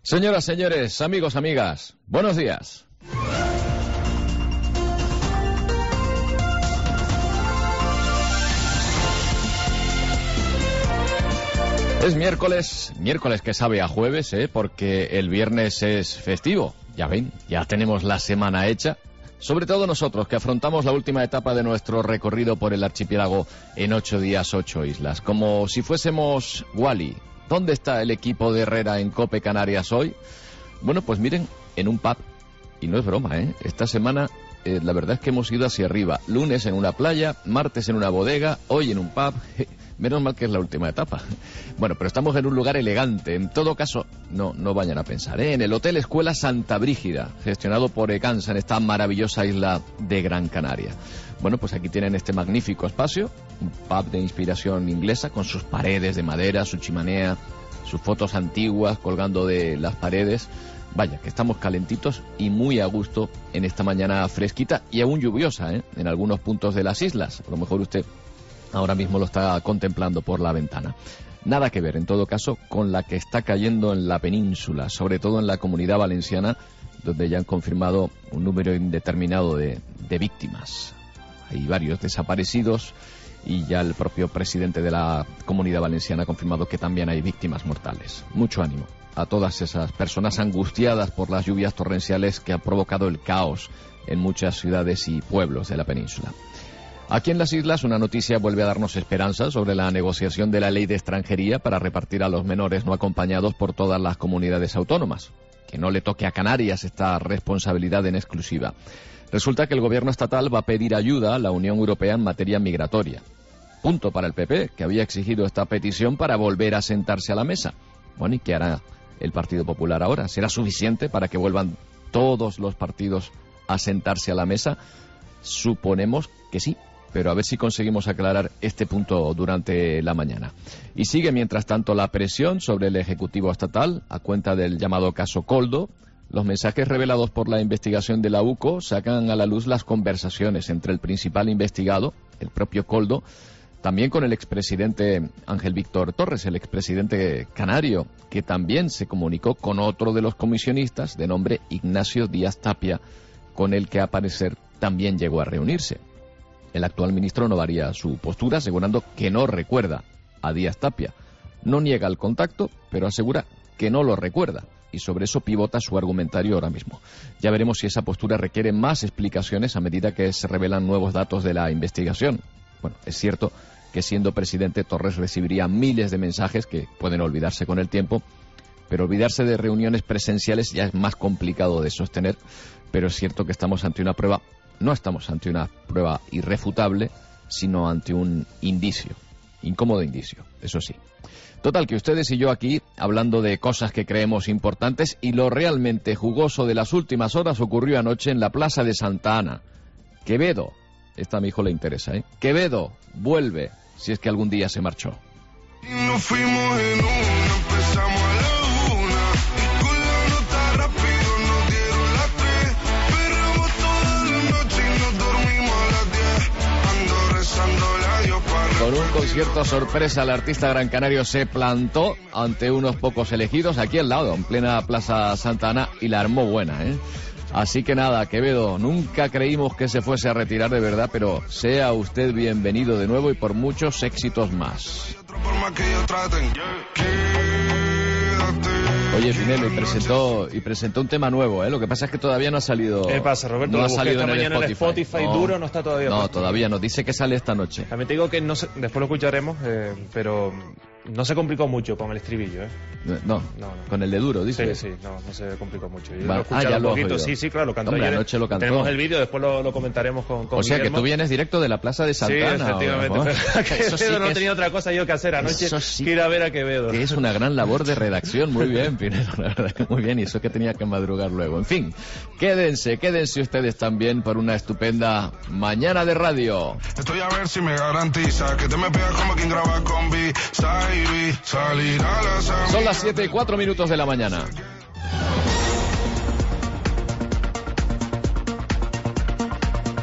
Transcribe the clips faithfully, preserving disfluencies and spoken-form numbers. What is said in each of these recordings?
Señoras, señores, amigos, amigas, buenos días. Es miércoles, miércoles que sabe a jueves, ¿eh? Porque el viernes es festivo. Ya ven, ya tenemos la semana hecha. Sobre todo nosotros, que afrontamos la última etapa de nuestro recorrido por el archipiélago en ocho días, ocho islas. Como si fuésemos Wall-E. ¿Dónde está el equipo de Herrera en COPE Canarias hoy? Bueno, pues miren, en un pub. Y no es broma, ¿eh? Esta semana, eh, la verdad es que hemos ido hacia arriba. Lunes en una playa, martes en una bodega, hoy en un pub. Menos mal que es la última etapa. Bueno, pero estamos en un lugar elegante. En todo caso, no, no vayan a pensar, ¿eh? En el Hotel Escuela Santa Brígida, gestionado por Ecansa, en esta maravillosa isla de Gran Canaria. Bueno, pues aquí tienen este magnífico espacio, un pub de inspiración inglesa, con sus paredes de madera, su chimenea, sus fotos antiguas colgando de las paredes. Vaya, que estamos calentitos y muy a gusto en esta mañana fresquita y aún lluviosa, ¿eh? En algunos puntos de las islas. A lo mejor usted ahora mismo lo está contemplando por la ventana. Nada que ver, en todo caso, con la que está cayendo en la península, sobre todo en la Comunidad Valenciana, donde ya han confirmado un número indeterminado de, de víctimas. Hay varios desaparecidos y ya el propio presidente de la Comunidad Valenciana ha confirmado que también hay víctimas mortales. Mucho ánimo a todas esas personas angustiadas por las lluvias torrenciales que han provocado el caos en muchas ciudades y pueblos de la península. Aquí en las islas una noticia vuelve a darnos esperanza sobre la negociación de la ley de extranjería para repartir a los menores no acompañados por todas las comunidades autónomas. Que no le toque a Canarias esta responsabilidad en exclusiva. Resulta que el gobierno estatal va a pedir ayuda a la Unión Europea en materia migratoria. Punto para el P P, que había exigido esta petición para volver a sentarse a la mesa. Bueno, ¿y qué hará el Partido Popular ahora? ¿Será suficiente para que vuelvan todos los partidos a sentarse a la mesa? Suponemos que sí, pero a ver si conseguimos aclarar este punto durante la mañana. Y sigue, mientras tanto, la presión sobre el Ejecutivo estatal a cuenta del llamado caso Koldo. Los mensajes revelados por la investigación de la U C O sacan a la luz las conversaciones entre el principal investigado, el propio Koldo, también con el expresidente Ángel Víctor Torres, el expresidente canario, que también se comunicó con otro de los comisionistas de nombre Ignacio Díaz Tapia, con el que a parecer también llegó a reunirse. El actual ministro no varía su postura, asegurando que no recuerda a Díaz Tapia. No niega el contacto, pero asegura que no lo recuerda. Y sobre eso pivota su argumentario ahora mismo. Ya veremos si esa postura requiere más explicaciones a medida que se revelan nuevos datos de la investigación. Bueno, es cierto que siendo presidente Torres recibiría miles de mensajes que pueden olvidarse con el tiempo, pero olvidarse de reuniones presenciales ya es más complicado de sostener, pero es cierto que estamos ante una prueba, no estamos ante una prueba irrefutable, sino ante un indicio, incómodo indicio, eso sí. Total, que ustedes y yo aquí, hablando de cosas que creemos importantes, y lo realmente jugoso de las últimas horas ocurrió anoche en la Plaza de Santa Ana. Quevedo, esta a mi hijo le interesa, ¿eh? Quevedo vuelve, si es que algún día se marchó. Y nos fuimos en una, empezamos a la una, y con la nota rápido nos dieron las tres, perramos toda la noche y nos dormimos a las diez, ando rezándole a Dios para... Con un concierto sorpresa, el artista gran canario se plantó ante unos pocos elegidos aquí al lado, en plena Plaza Santa Ana, y la armó buena, ¿eh? Así que nada, Quevedo, nunca creímos que se fuese a retirar de verdad, pero sea usted bienvenido de nuevo y por muchos éxitos más. Oye, Pinelo, y presentó, y presentó un tema nuevo, ¿eh? Lo que pasa es que todavía no ha salido... ¿Qué pasa, Roberto? No ha Lo salido esta en el mañana Spotify. en Spotify No, duro, no está todavía. No, puesto. todavía no. Dice que sale esta noche. También te digo que no se, después lo escucharemos, eh, pero no se complicó mucho con el estribillo, ¿eh? No, No, no. con el de duro, dice. Sí, sí, no, no se complicó mucho. Yo Va- lo he escuchado ah, ya un lo has poquito, oído. sí, sí, claro, lo cantó Hombre, ayer. anoche lo cantó. Tenemos el vídeo, después lo, lo comentaremos con, con O sea, que Guillermo. tú vienes directo de la Plaza de Sí, Santa Ana. efectivamente. ¿o no? Quevedo Eso sí no que es- tenía otra cosa yo que hacer anoche Eso sí que ir a ver a Quevedo. que es una gran labor de redacción. Muy bien, Pinero, la verdad que muy bien. Y eso que tenía que madrugar luego. En fin, quédense, quédense ustedes también por una estupenda mañana de radio. Estoy a ver si me garantiza que te me pegas como quien graba con B, Saibi, salir a las amigas. Son las siete y cuatro minutos de la mañana.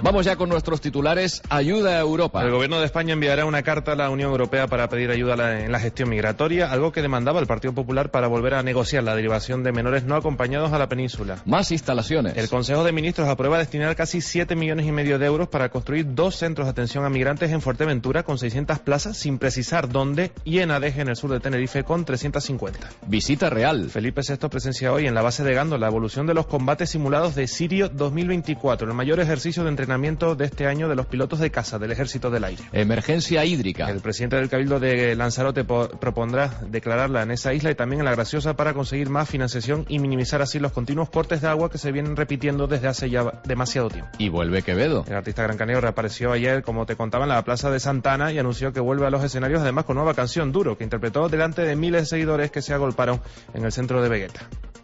Vamos ya con nuestros titulares. Ayuda a Europa. El gobierno de España enviará una carta a la Unión Europea para pedir ayuda en la gestión migratoria, algo que demandaba el Partido Popular para volver a negociar la derivación de menores no acompañados a la península. Más instalaciones. El Consejo de Ministros aprueba destinar casi siete millones y medio de euros para construir dos centros de atención a migrantes en Fuerteventura con seiscientas plazas, sin precisar dónde, y en Adeje, en el sur de Tenerife, con trescientas cincuenta. Visita real. Felipe sexto presencia hoy en la base de Gando la evolución de los combates simulados de Sirio dos mil veinticuatro, el mayor ejercicio de entrenamiento de este año de los pilotos de caza del Ejército del Aire. Emergencia hídrica. El presidente del Cabildo de Lanzarote propondrá declararla en esa isla y también en la Graciosa para conseguir más financiación y minimizar así los continuos cortes de agua que se vienen repitiendo desde hace ya demasiado tiempo. Y vuelve Quevedo. El artista gran canario reapareció ayer, como te contaba, en la Plaza de Santa Ana y anunció que vuelve a los escenarios, además con nueva canción, Duro, que interpretó delante de miles de seguidores que se agolparon en el centro de Vegueta.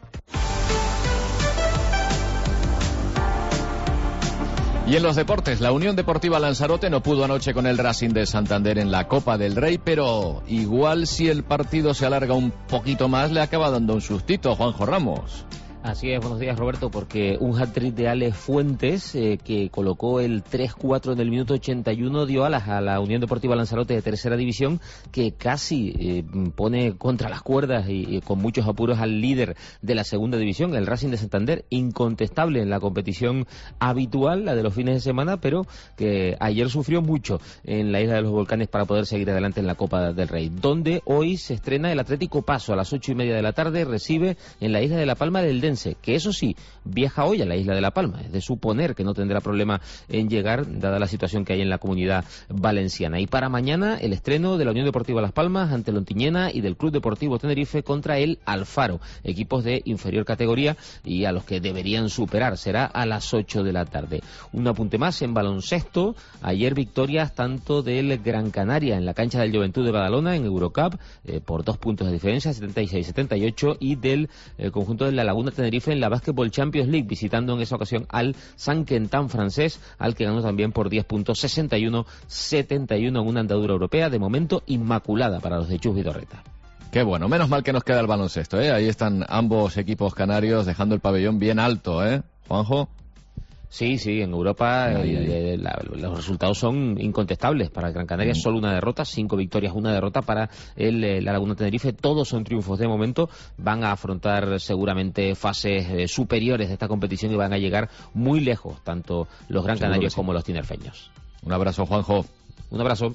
Y en los deportes, la Unión Deportiva Lanzarote no pudo anoche con el Racing de Santander en la Copa del Rey, pero igual si el partido se alarga un poquito más le acaba dando un sustito, Juanjo Ramos. Así es, buenos días Roberto, porque un hat-trick de Alex Fuentes, eh, que colocó el tres cuatro en el minuto ochenta y uno, dio alas a la Unión Deportiva Lanzarote de Tercera División, que casi eh, pone contra las cuerdas y, y con muchos apuros al líder de la Segunda División, el Racing de Santander, incontestable en la competición habitual, la de los fines de semana, pero que ayer sufrió mucho en la Isla de los Volcanes para poder seguir adelante en la Copa del Rey, donde hoy se estrena el Atlético Paso a las ocho y media de la tarde, recibe en la Isla de La Palma del Dense, que eso sí, viaja hoy a la Isla de La Palma. Es de suponer que no tendrá problema en llegar, dada la situación que hay en la Comunidad Valenciana. Y para mañana, el estreno de la Unión Deportiva Las Palmas ante Lontiñena y del Club Deportivo Tenerife contra el Alfaro, equipos de inferior categoría y a los que deberían superar. Será a las ocho de la tarde. Un apunte más en baloncesto. Ayer victorias tanto del Gran Canaria en la cancha del Juventud de Badalona en Eurocup, eh, por dos puntos de diferencia, setenta y seis a setenta y ocho, y del eh, conjunto de la Laguna Tenerife en la Basketball Champions League, visitando en esa ocasión al San Quentin francés, al que ganó también por diez puntos, sesenta y uno a setenta y uno, en una andadura europea de momento inmaculada para los de Chus Vidorreta. Qué bueno, menos mal que nos queda el baloncesto, ¿eh? Ahí están ambos equipos canarios dejando el pabellón bien alto, ¿eh? Juanjo. Sí, sí, en Europa Ahí, ahí. Eh, la, los resultados son incontestables. Para el Gran Canaria solo una derrota, cinco victorias, una derrota. Para el, eh, la Laguna Tenerife, todos son triunfos de momento. Van a afrontar seguramente fases eh, superiores de esta competición y van a llegar muy lejos, tanto los Gran Seguro Canarios sí. como los tinerfeños. Un abrazo, Juanjo. Un abrazo.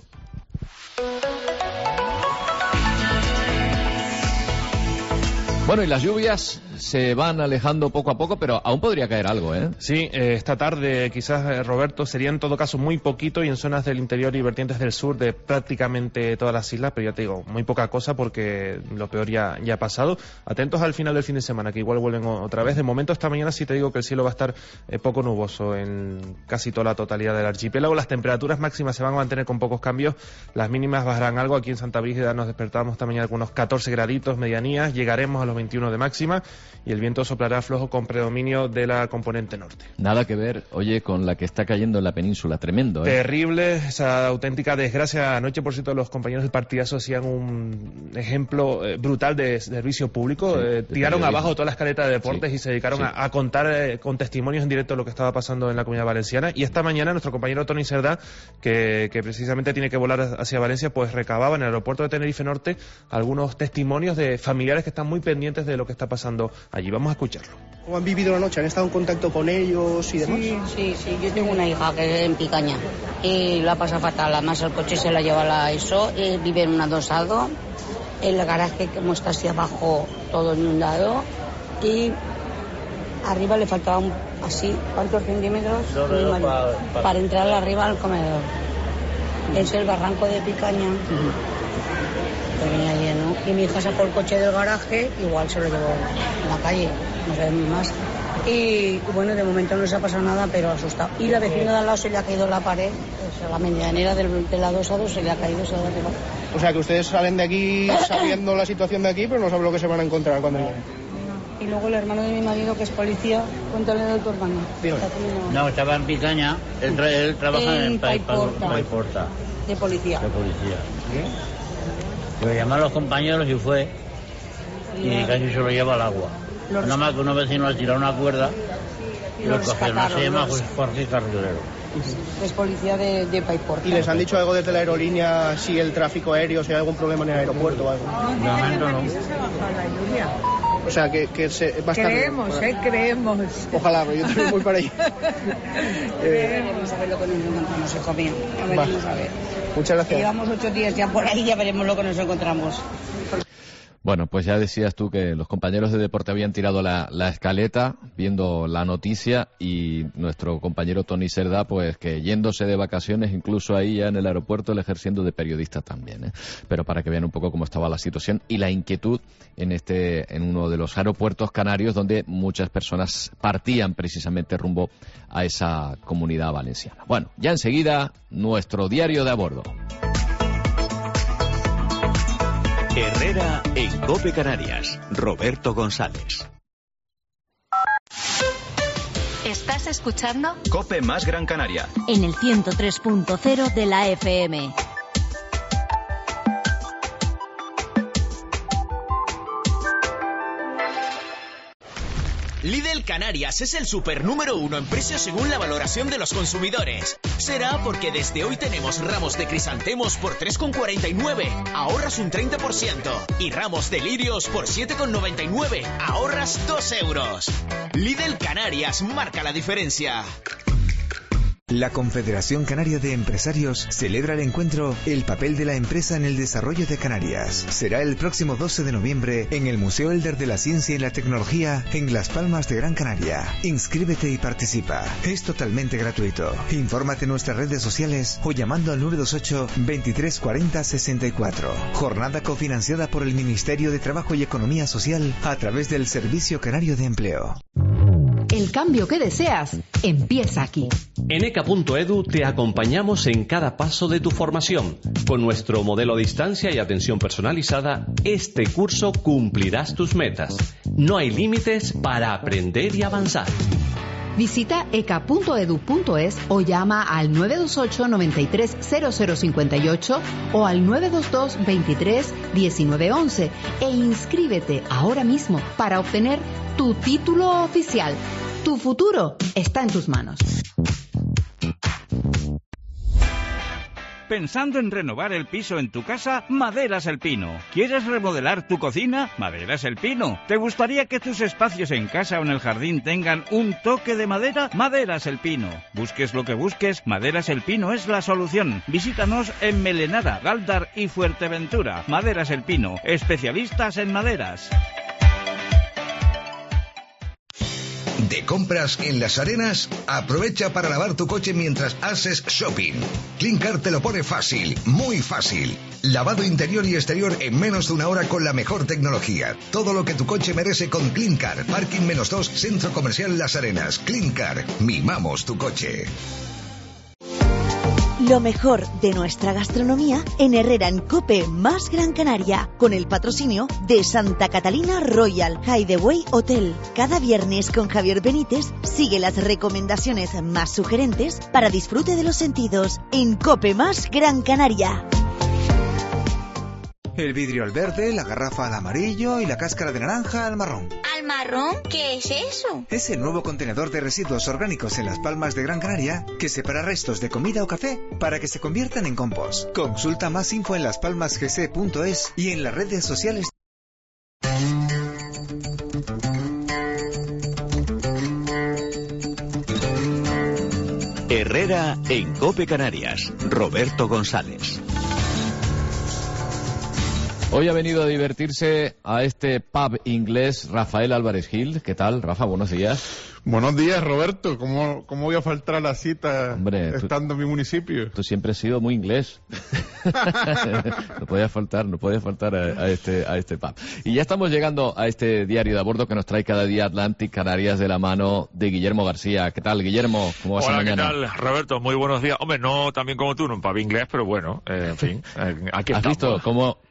Bueno, y las lluvias se van alejando poco a poco, pero aún podría caer algo, ¿eh? Sí, eh, esta tarde quizás, eh, Roberto, sería en todo caso muy poquito y en zonas del interior y vertientes del sur de prácticamente todas las islas, pero ya te digo, muy poca cosa porque lo peor ya, ya ha pasado. Atentos al final del fin de semana, que igual vuelven otra vez. De momento, esta mañana sí te digo que el cielo va a estar eh, poco nuboso en casi toda la totalidad del archipiélago. Las temperaturas máximas se van a mantener con pocos cambios, las mínimas bajarán algo. Aquí en Santa Brígida nos despertamos esta mañana con unos catorce graditos, medianías, llegaremos a los veintiuno de máxima y el viento soplará flojo con predominio de la componente norte. Nada que ver, oye, con la que está cayendo en la península, tremendo, ¿eh? Terrible, esa auténtica desgracia. Anoche, por cierto, los compañeros del partidazo hacían un ejemplo eh, brutal de servicio público. Sí, eh, de tiraron periodismo. abajo toda la escaleta de deportes Sí, y se dedicaron sí. a, a contar eh, con testimonios en directo lo que estaba pasando en la Comunidad Valenciana. Y esta mañana nuestro compañero Tony Cerdá, que, que precisamente tiene que volar hacia Valencia, pues recababa en el aeropuerto de Tenerife Norte algunos testimonios de familiares que están muy pendientes de lo que está pasando allí. Vamos a escucharlo. ¿Cómo han vivido la noche? ¿Han estado en contacto con ellos y demás? Sí, sí, sí. Yo tengo una hija que es en Picaña y la pasa fatal. Además, el coche se la lleva a la ESO, eh, vive en un adosado, el garaje como está hacia abajo todo inundado y arriba le faltaba un, así, ¿cuántos centímetros? No, no, no, Para, para, para... para entrar arriba al comedor. Es el barranco de Picaña. Uh-huh. Que venía lleno. Y mi hija sacó el coche del garaje, igual se lo llevó a la calle, no sabemos más. Y bueno, de momento no se ha pasado nada, pero asustado. Y la vecina de al lado se le ha caído la pared, o sea, la medianera del, del adosado se le ha caído, se ha derribado. O sea que ustedes salen de aquí sabiendo la situación de aquí, pero no saben lo que se van a encontrar cuando lleguen. Y luego el hermano de mi marido, que es policía, cuéntale de tu hermano. No, estaba en Picaña, él, tra él trabaja en, en Paiporta. Paiporta. De policía. De policía. ¿Sí? Lo llamaron los compañeros y fue, y casi se lo lleva al agua. Nada más que unos vecinos le tiraron una cuerda y, y lo cogieron. Se llama Jorge Carrilero. Es policía de, de Paiporta. ¿Y les han dicho algo desde la aerolínea si el tráfico aéreo, si hay algún problema en el aeropuerto o algo? De momento no. O sea, que, que se, va a estar Creemos, bien. eh, creemos. Ojalá, pero yo también voy para allí. eh, Veremos a ver lo que nos encontramos, hijo mío. A ver, Va. vamos a ver. muchas gracias. Llevamos ocho días ya por ahí, ya veremos lo que nos encontramos. Bueno, pues ya decías tú que los compañeros de deporte habían tirado la, la escaleta viendo la noticia y nuestro compañero Tony Cerdá, pues que yéndose de vacaciones, incluso ahí ya en el aeropuerto, él ejerciendo de periodista también, ¿eh? Pero para que vean un poco cómo estaba la situación y la inquietud en este, en uno de los aeropuertos canarios donde muchas personas partían precisamente rumbo a esa comunidad valenciana. Bueno, ya enseguida nuestro diario de a bordo. Herrera en COPE Canarias. Roberto González. ¿Estás escuchando? COPE más Gran Canaria. En el ciento tres punto cero de la F M. Lidl Canarias es el super número uno en precios según la valoración de los consumidores. Será porque desde hoy tenemos ramos de crisantemos por tres con cuarenta y nueve, ahorras un treinta por ciento. Y ramos de lirios por siete con noventa y nueve, ahorras dos euros. Lidl Canarias marca la diferencia. La Confederación Canaria de Empresarios celebra el encuentro El papel de la empresa en el desarrollo de Canarias. Será el próximo doce de noviembre en el Museo Elder de la Ciencia y la Tecnología en Las Palmas de Gran Canaria. Inscríbete y participa. Es totalmente gratuito. Infórmate en nuestras redes sociales o llamando al nueve dos ocho, veintitrés cuarenta, sesenta y cuatro. Jornada cofinanciada por el Ministerio de Trabajo y Economía Social a través del Servicio Canario de Empleo. El cambio que deseas empieza aquí. En E C A punto edu te acompañamos en cada paso de tu formación. Con nuestro modelo a distancia y atención personalizada, este curso cumplirás tus metas. No hay límites para aprender y avanzar. Visita e c a punto edu punto es o llama al nueve dos ocho, noventa y tres, cero cero cincuenta y ocho o al nueve dos dos, veintitrés, diecinueve once e inscríbete ahora mismo para obtener tu título oficial. Tu futuro está en tus manos. Pensando en renovar el piso en tu casa, Maderas El Pino. ¿Quieres remodelar tu cocina? Maderas El Pino. ¿Te gustaría que tus espacios en casa o en el jardín tengan un toque de madera? Maderas El Pino. Busques lo que busques, Maderas El Pino es la solución. Visítanos en Melenara, Galdar y Fuerteventura. Maderas El Pino, especialistas en maderas. De compras en Las Arenas, aprovecha para lavar tu coche mientras haces shopping. Cleancar te lo pone fácil, muy fácil. Lavado interior y exterior en menos de una hora con la mejor tecnología. Todo lo que tu coche merece con Cleancar. Parking menos dos, Centro Comercial Las Arenas. Cleancar, mimamos tu coche. Lo mejor de nuestra gastronomía en Herrera en COPE más Gran Canaria, con el patrocinio de Santa Catalina Royal Hideaway Hotel. Cada viernes con Javier Benítez sigue las recomendaciones más sugerentes para disfrute de los sentidos en COPE más Gran Canaria. El vidrio al verde, la garrafa al amarillo y la cáscara de naranja al marrón. ¿Al marrón? ¿Qué es eso? Es el nuevo contenedor de residuos orgánicos en Las Palmas de Gran Canaria que separa restos de comida o café para que se conviertan en compost. Consulta más info en laspalmasgc punto es y en las redes sociales. Herrera en COPE Canarias. Roberto González. Hoy ha venido a divertirse a este pub inglés Rafael Álvarez Gil. ¿Qué tal, Rafa? Buenos días. Buenos días, Roberto. ¿Cómo, cómo voy a faltar a la cita Hombre, estando tú, en mi municipio? Tú siempre has sido muy inglés. No podía faltar, no podía faltar a, a este a este pub. Y ya estamos llegando a este diario de a bordo que nos trae cada día Atlantic Canarias de la mano de Guillermo García. ¿Qué tal, Guillermo? ¿Cómo vas Hola, mañana? ¿qué tal, Roberto? Muy buenos días. Hombre, no tan bien como tú, no un pub inglés, pero bueno, eh, en fin, eh, aquí ¿Has estamos. visto cómo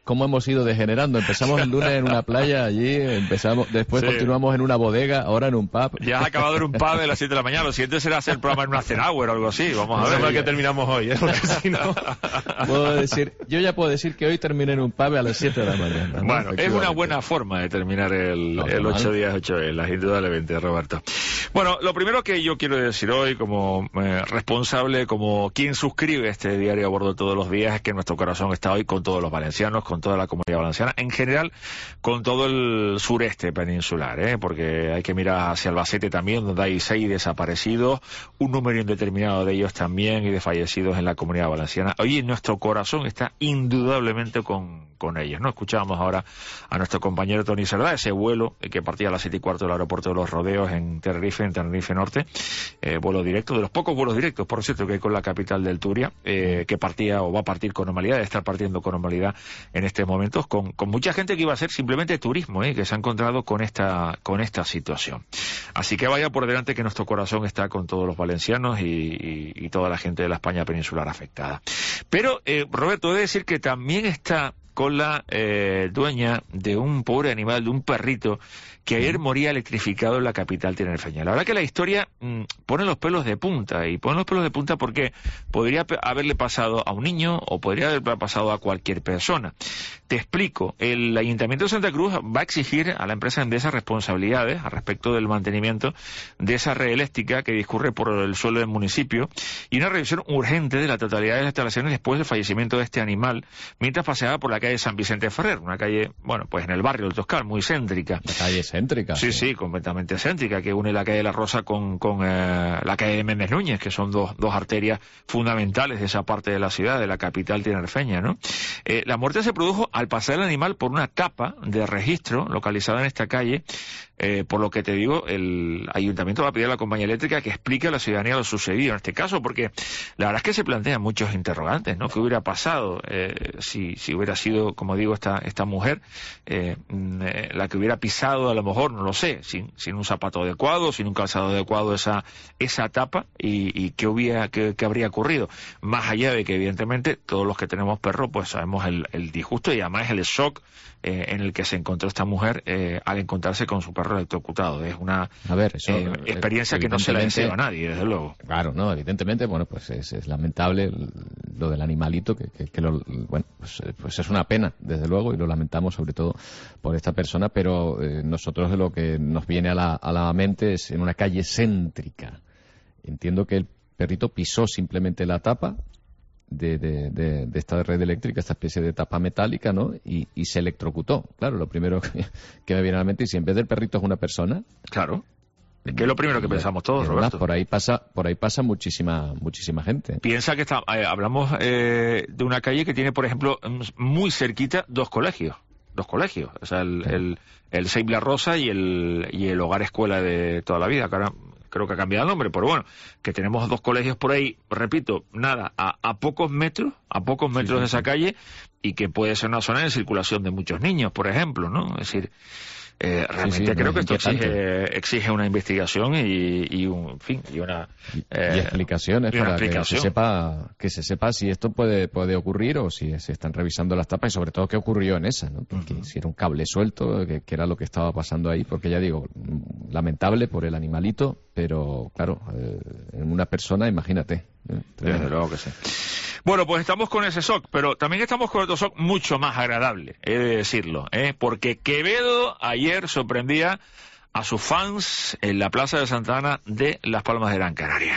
cómo hemos ido degenerando. Empezamos el lunes en una playa allí, empezamos, después Sí. continuamos en una bodega, ahora en un pub. Ya has acabado en un pub de las siete de la mañana. Lo siguiente será hacer el programa en una Cenhour o algo así. Vamos a Menos ver. mal que terminamos hoy, ¿eh? Porque si no... Puedo decir, yo ya puedo decir que hoy terminé en un pub a las siete de la mañana, ¿no? Bueno, es una buena forma de terminar el, No, el no, ocho no. días, ocho velas, indudablemente, Roberto. Bueno, lo primero que yo quiero decir hoy, como eh, responsable, como quien suscribe este diario a bordo todos los días, es que nuestro corazón está hoy con todos los valencianos, con toda la comunidad valenciana, en general, con todo el sureste peninsular, ¿eh? Porque hay que mirar hacia Albacete también, donde hay seis desaparecidos, un número indeterminado de ellos también y de fallecidos en la comunidad valenciana. Hoy nuestro corazón está indudablemente con, con ellos, ¿no? Escuchábamos ahora a nuestro compañero Tony Cerdá, ese vuelo que partía a las siete y cuarto del aeropuerto de Los Rodeos en Tenerife, en Tenerife Norte, eh, vuelo directo, de los pocos vuelos directos, por cierto, que hay con la capital del Turia, eh, que partía o va a partir con normalidad, de estar partiendo con normalidad en estos momentos, con, con mucha gente que iba a hacer simplemente turismo, eh, que se ha encontrado con esta, con esta situación. Así que vaya por delante que nuestro corazón está con todos los valencianos y, y, y toda la gente de la España peninsular afectada. Pero, eh, Roberto, he de decir que también está con la eh, dueña de un pobre animal, de un perrito, que ayer moría electrificado en la capital tinerfeña. La verdad que la historia mmm, pone los pelos de punta, y pone los pelos de punta porque podría haberle pasado a un niño o podría haberle pasado a cualquier persona. Te explico, el Ayuntamiento de Santa Cruz va a exigir a la empresa Endesa responsabilidades al respecto del mantenimiento de esa red eléctrica que discurre por el suelo del municipio y una revisión urgente de la totalidad de las instalaciones después del fallecimiento de este animal mientras paseaba por la calle San Vicente Ferrer, una calle, bueno, pues en el barrio del Toscal, muy céntrica. La calle céntrica. Sí, sí, completamente céntrica, que une la calle de la Rosa con, con eh, la calle de Méndez Núñez, que son dos, dos arterias fundamentales de esa parte de la ciudad, de la capital tinerfeña, ¿no? Eh, la muerte se produjo al pasar el animal por una tapa de registro localizada en esta calle, eh, por lo que te digo, el ayuntamiento va a pedir a la compañía eléctrica que explique a la ciudadanía lo sucedido en este caso, porque la verdad es que se plantean muchos interrogantes, ¿no? ¿Qué hubiera pasado eh, si, si hubiera sido, como digo, esta, esta mujer, eh, eh, la que hubiera pisado, a lo mejor, no lo sé, sin, sin un zapato adecuado, sin un calzado adecuado esa, esa tapa, y, y qué, hubiera, qué, qué habría ocurrido? Más allá de que, evidentemente, todos los que tenemos perro, pues sabemos el, el disgusto y además el shock eh, en el que se encontró esta mujer eh, al encontrarse con su perro electrocutado. Es una a ver, eso, eh, experiencia que no se la deseo a nadie, desde luego. Claro, no, evidentemente, bueno, pues es, es lamentable lo del animalito, que, que, que lo, bueno, pues, pues es una pena, desde luego, y lo lamentamos sobre todo por esta persona, pero eh, nosotros de lo que nos viene a la, a la mente es en una calle céntrica. Entiendo que el perrito pisó simplemente la tapa de, de, de, de esta red eléctrica, esta especie de tapa metálica, ¿no? Y, y se electrocutó. Claro, lo primero que, que me viene a la mente, y si en vez del perrito es una persona... Claro. Es que es lo primero que pensamos todos, Roberto. Por ahí pasa, por ahí pasa muchísima, muchísima gente. Piensa que está, eh, hablamos eh, de una calle que tiene, por ejemplo, muy cerquita dos colegios. Dos colegios. O sea, el, el, el Save La Rosa y el, y el Hogar Escuela de toda la vida, que ahora creo que ha cambiado el nombre, pero bueno, que tenemos dos colegios por ahí, repito, nada, a, a pocos metros, a pocos metros sí, sí, de esa sí. calle, y que puede ser una zona de circulación de muchos niños, por ejemplo, ¿no? Es decir, Eh, realmente sí, sí, creo que esto exige, exige una investigación y, y un en fin y una eh, y explicaciones y una para explicación. que se sepa que se sepa si esto puede puede ocurrir o si se están revisando las tapas y sobre todo qué ocurrió en esa, ¿no? Porque uh-huh. si era un cable suelto, que, que era lo que estaba pasando ahí, porque ya digo, lamentable por el animalito, pero claro, eh, en una persona, imagínate. ¿eh? Desde luego que sí. Bueno, pues estamos con ese shock, pero también estamos con otro shock mucho más agradable, he de decirlo, ¿eh? Porque Quevedo ayer sorprendía a sus fans en la Plaza de Santa Ana de Las Palmas de Gran Canaria.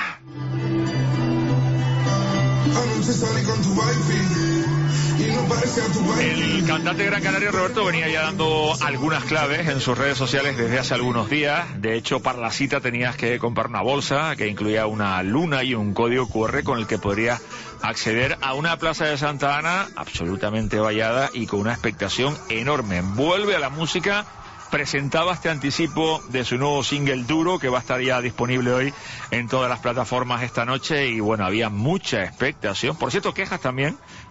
El cantante Gran Canario, Roberto, venía ya dando algunas claves en sus redes sociales desde hace algunos días. De hecho, para la cita tenías que comprar una bolsa que incluía una luna y un código cu erre con el que podrías acceder a una plaza de Santa Ana absolutamente vallada y con una expectación enorme. Vuelve a la música, presentaba este anticipo de su nuevo single Duro, que va a estar ya disponible hoy en todas las plataformas esta noche, y bueno, había mucha expectación. Por cierto, quejas también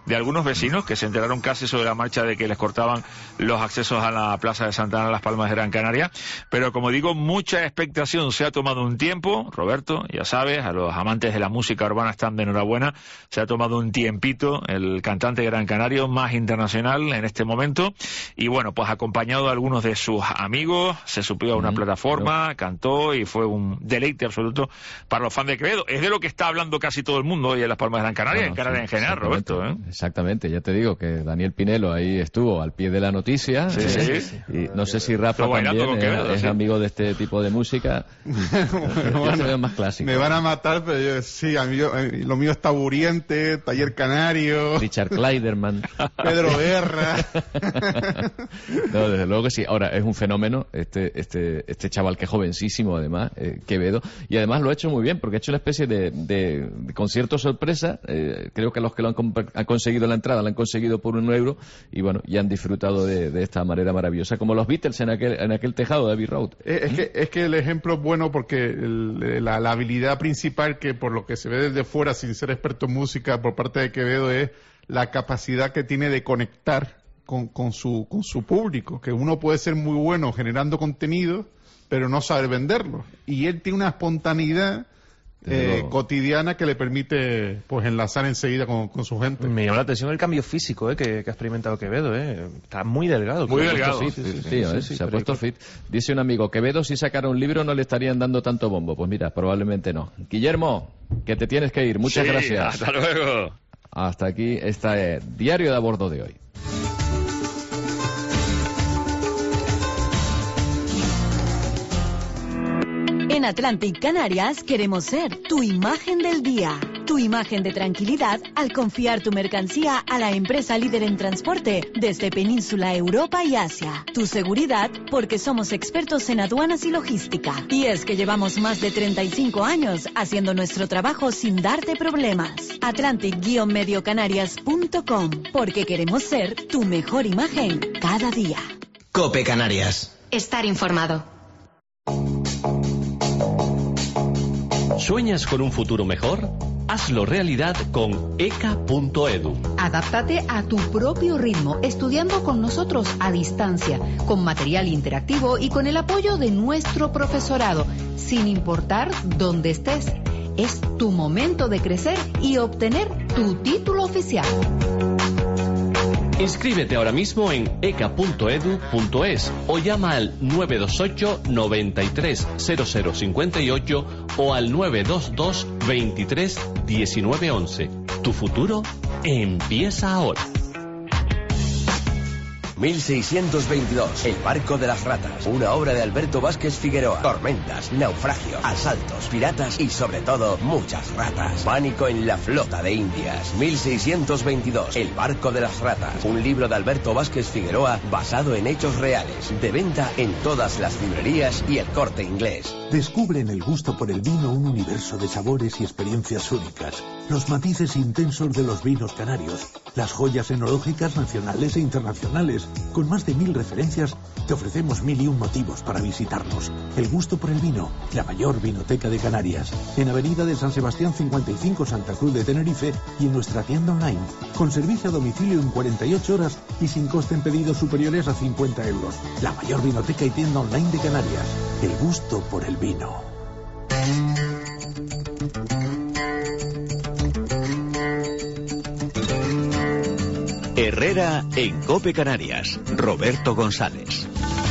de algunos vecinos que se enteraron casi sobre la marcha de que les cortaban los accesos a la Plaza de Santa Ana, Las Palmas de Gran Canaria. Pero como digo, mucha expectación. Se ha tomado un tiempo, Roberto, ya sabes, a los amantes de la música urbana están de enhorabuena. Se ha tomado un tiempito el cantante gran canario más internacional en este momento. Y bueno, pues acompañado de algunos de sus amigos, se subió a una mm, plataforma, pero... cantó y fue un deleite absoluto para los fans de Quevedo. Es de lo que está hablando casi todo el mundo hoy en Las Palmas de Gran Canaria, bueno, en Canarias sí, en general, Roberto. ¿eh? Exactamente, ya te digo que Daniel Pinelo ahí estuvo al pie de la noticia. Sí, eh, sí. Y no sé si Rafa también Quevedo, es, sí. es amigo de este tipo de música. bueno, yo más clásico. Me van a matar, pero yo, sí, a mí, yo, eh, lo mío está Buriente, Taller Canario, Richard Kleiderman, Pedro Guerra. No, desde luego que sí. Ahora, es un fenómeno este este este chaval que es jovencísimo, además, eh, Quevedo, y además lo ha hecho muy bien, porque ha hecho una especie de, de, de concierto sorpresa. Eh, creo que los que lo han, han conseguido la entrada la han conseguido por un euro, y bueno, ya han disfrutado de, de esta manera maravillosa, como los Beatles en aquel en aquel tejado de Abbey Road. Es, es, que, es que el ejemplo es bueno porque el, la, la habilidad principal, que por lo que se ve desde fuera, sin ser experto en música, por parte de Quevedo, es la capacidad que tiene de conectar con, con su con su público, que uno puede ser muy bueno generando contenido, pero no saber venderlo. Y él tiene una espontaneidad eh, cotidiana que le permite pues enlazar enseguida con, con su gente. Me llama la atención el cambio físico eh, que, que ha experimentado Quevedo. Eh. Está muy delgado. Muy delgado. Fit, sí, sí, sí, tío, sí, eh, sí, se ha puesto fit. Dice un amigo, Quevedo si sacara un libro no le estarían dando tanto bombo. Pues mira, probablemente no. Guillermo, que te tienes que ir. Muchas sí, gracias. Hasta luego. Hasta aquí este diario de a bordo de hoy. En Atlantic Canarias queremos ser tu imagen del día, tu imagen de tranquilidad al confiar tu mercancía a la empresa líder en transporte desde Península, Europa y Asia. Tu seguridad porque somos expertos en aduanas y logística. Y es que llevamos más de treinta y cinco años haciendo nuestro trabajo sin darte problemas. Atlantic Medio Canarias punto com, porque queremos ser tu mejor imagen cada día. COPE Canarias. Estar informado. ¿Sueñas con un futuro mejor? Hazlo realidad con E C A punto edu. Adáptate a tu propio ritmo, estudiando con nosotros a distancia, con material interactivo y con el apoyo de nuestro profesorado, sin importar dónde estés. Es tu momento de crecer y obtener tu título oficial. Inscríbete ahora mismo en E C A punto edu punto es o llama al nueve dos ocho, noventa y tres, cero cero cincuenta y ocho o al nueve dos dos, veintitrés, diecinueve once. Tu futuro empieza ahora. mil seiscientos veintidós, El barco de las ratas, una obra de Alberto Vázquez Figueroa. Tormentas, naufragios, asaltos, piratas y sobre todo muchas ratas. Pánico en la flota de Indias. mil seiscientos veintidós, El barco de las ratas, un libro de Alberto Vázquez Figueroa basado en hechos reales. De venta en todas las librerías y El Corte Inglés. Descubre en el gusto por el vino un universo de sabores y experiencias únicas. Los matices intensos de los vinos canarios, las joyas enológicas nacionales e internacionales. Con más de mil referencias, te ofrecemos mil y un motivos para visitarnos. El gusto por el vino, la mayor vinoteca de Canarias. En Avenida de San Sebastián cincuenta y cinco, Santa Cruz de Tenerife, y en nuestra tienda online. Con servicio a domicilio en cuarenta y ocho horas y sin coste en pedidos superiores a cincuenta euros. La mayor vinoteca y tienda online de Canarias. El gusto por el vino. Herrera en COPE Canarias. Roberto González.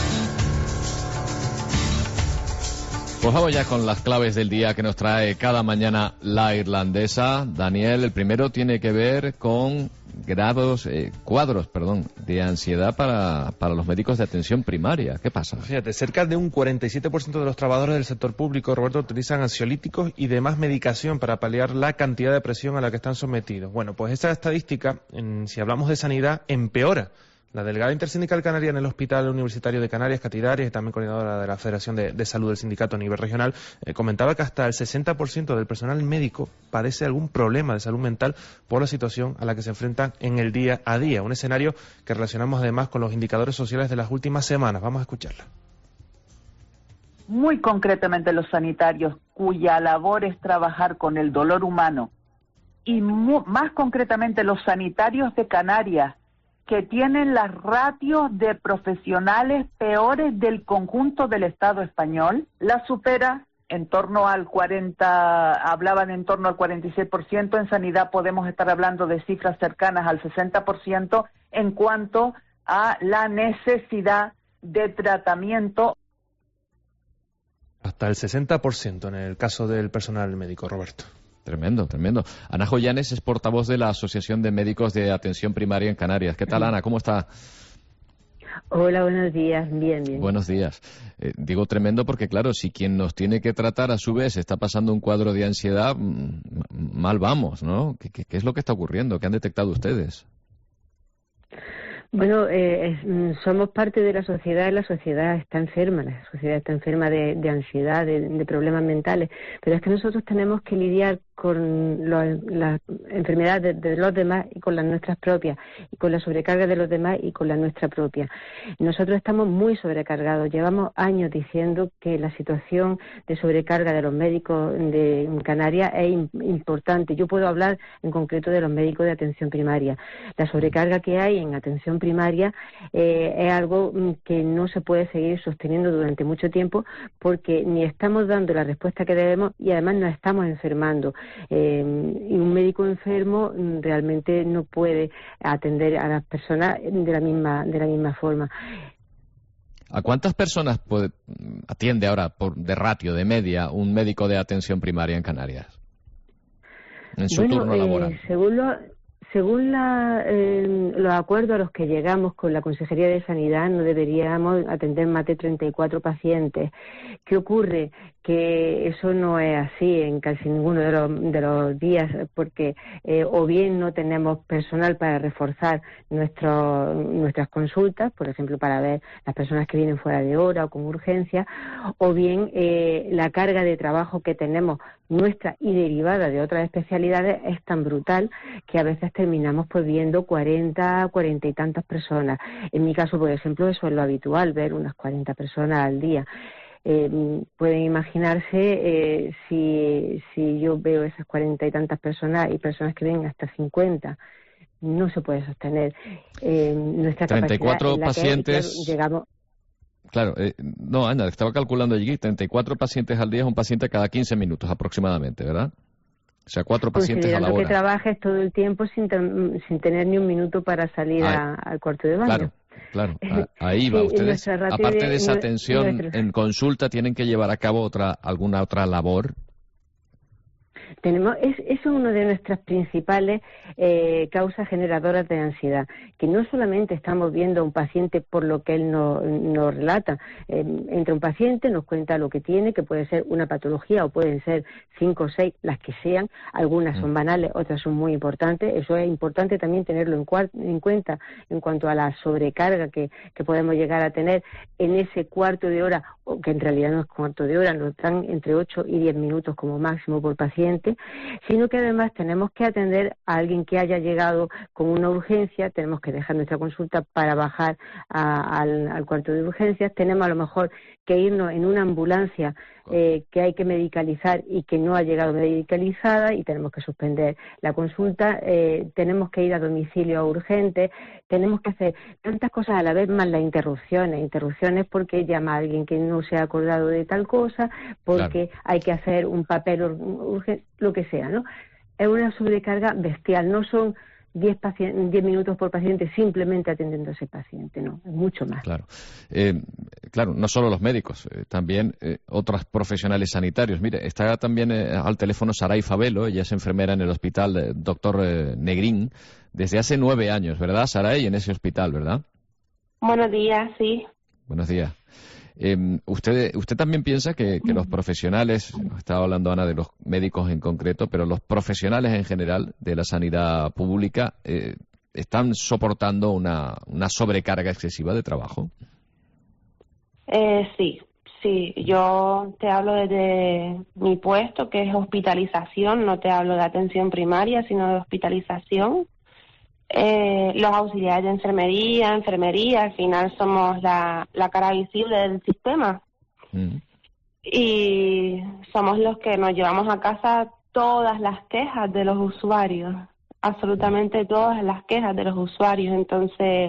Pues vamos ya con las claves del día que nos trae cada mañana la irlandesa. Daniel, el primero tiene que ver con grados, eh, cuadros, perdón, de ansiedad para, para los médicos de atención primaria. ¿Qué pasa? Fíjate, cerca de un cuarenta y siete por ciento de los trabajadores del sector público, Roberto, utilizan ansiolíticos y demás medicación para paliar la cantidad de presión a la que están sometidos. Bueno, pues esa estadística, en, si hablamos de sanidad, empeora. La delegada intersindical canaria en el Hospital Universitario de Canarias, Katy Arias, y también coordinadora de la Federación de, de Salud del Sindicato a nivel regional, eh, comentaba que hasta el sesenta por ciento del personal médico padece algún problema de salud mental por la situación a la que se enfrentan en el día a día. Un escenario que relacionamos además con los indicadores sociales de las últimas semanas. Vamos a escucharla. Muy concretamente los sanitarios, cuya labor es trabajar con el dolor humano y mu más concretamente los sanitarios de Canarias, que tienen las ratios de profesionales peores del conjunto del Estado español, la supera en torno al cuarenta, hablaban en torno al cuarenta y seis por ciento, en sanidad podemos estar hablando de cifras cercanas al sesenta por ciento en cuanto a la necesidad de tratamiento. Hasta el sesenta por ciento en el caso del personal médico, Roberto. Tremendo, tremendo. Ana Joyanes es portavoz de la Asociación de Médicos de Atención Primaria en Canarias. ¿Qué tal, Ana? ¿Cómo está? Hola, buenos días. Bien, bien. Buenos días. Eh, digo tremendo porque, claro, si quien nos tiene que tratar a su vez está pasando un cuadro de ansiedad, mal vamos, ¿no? ¿Qué, qué, qué es lo que está ocurriendo? ¿Qué han detectado ustedes? Bueno, eh, es, somos parte de la sociedad, la sociedad está enferma, la sociedad está enferma de, de ansiedad, de, de problemas mentales, pero es que nosotros tenemos que lidiar con lo, las enfermedades de, de los demás y con las nuestras propias, y con la sobrecarga de los demás y con la nuestra propia. Nosotros estamos muy sobrecargados, llevamos años diciendo que la situación de sobrecarga de los médicos de Canarias es in, importante. Yo puedo hablar en concreto de los médicos de atención primaria. La sobrecarga que hay en atención primaria eh, es algo que no se puede seguir sosteniendo durante mucho tiempo porque ni estamos dando la respuesta que debemos y además nos estamos enfermando. Eh, y un médico enfermo realmente no puede atender a las personas de la misma de la misma forma. ¿A cuántas personas puede, atiende ahora por de ratio, de media, un médico de atención primaria en Canarias? En su bueno, turno laboral. Eh, según lo, según la, eh, los acuerdos a los que llegamos con la Consejería de Sanidad, no deberíamos atender más de treinta y cuatro pacientes. ¿Qué ocurre? Que eso no es así en casi ninguno de los, de los días, porque eh, o bien no tenemos personal para reforzar nuestro, nuestras consultas, por ejemplo, para ver las personas que vienen fuera de hora o con urgencia, o bien eh, la carga de trabajo que tenemos nuestra y derivada de otras especialidades es tan brutal que a veces terminamos pues viendo cuarenta, cuarenta y tantas personas. En mi caso, por ejemplo, eso es lo habitual, ver unas cuarenta personas al día. Eh, pueden imaginarse eh, si, si yo veo esas cuarenta y tantas personas y personas que ven hasta cincuenta, no se puede sostener. Eh, nuestra treinta y cuatro pacientes. Que, claro, llegamos. Claro, eh, no, Ana, estaba calculando allí, treinta y cuatro pacientes al día es un paciente cada quince minutos aproximadamente, ¿verdad? O sea, cuatro pacientes a la hora. Que trabajes todo el tiempo sin, sin tener ni un minuto para salir a, al cuarto de baño. Claro. Claro, ahí va. Sí, ustedes, aparte de esa de, atención nuestro... en consulta, ¿tienen que llevar a cabo otra alguna otra labor? Tenemos, es, eso es una de nuestras principales eh, causas generadoras de ansiedad, que no solamente estamos viendo a un paciente por lo que él nos, nos relata, eh, entra un paciente, nos cuenta lo que tiene, que puede ser una patología o pueden ser cinco o seis, las que sean, algunas son banales, otras son muy importantes, eso es importante también tenerlo en, en cuenta en cuanto a la sobrecarga que, que podemos llegar a tener en ese cuarto de hora, o que en realidad no es cuarto de hora, nos dan entre ocho y diez minutos como máximo por paciente, sino que además tenemos que atender a alguien que haya llegado con una urgencia, tenemos que dejar nuestra consulta para bajar a, al, al cuarto de urgencias, tenemos a lo mejor que irnos en una ambulancia eh, que hay que medicalizar y que no ha llegado medicalizada y tenemos que suspender la consulta, eh, tenemos que ir a domicilio urgente, tenemos que hacer tantas cosas a la vez más las interrupciones, interrupciones porque llama a alguien que no se ha acordado de tal cosa, porque claro. hay que hacer un papel urgente, lo que sea, ¿no? Es una sobrecarga bestial, no son diez minutos por paciente simplemente atendiendo a ese paciente, no, es mucho más. Claro, eh, claro, no solo los médicos, eh, también eh, otros profesionales sanitarios. Mire, está también eh, al teléfono Saray Fabelo, ella es enfermera en el hospital eh, doctor eh, Negrín, desde hace nueve años, ¿verdad, Saray? En ese hospital, ¿verdad? Buenos días, sí. Buenos días. Eh, usted, usted también piensa que, que los profesionales, estaba hablando Ana de los médicos en concreto, pero los profesionales en general de la sanidad pública eh, están soportando una, una sobrecarga excesiva de trabajo. Eh, sí, sí. Yo te hablo desde mi puesto, que es hospitalización, no te hablo de atención primaria, sino de hospitalización. Eh, los auxiliares de enfermería, enfermería, al final somos la, la cara visible del sistema. Mm. Y somos los que nos llevamos a casa todas las quejas de los usuarios, absolutamente todas las quejas de los usuarios. Entonces,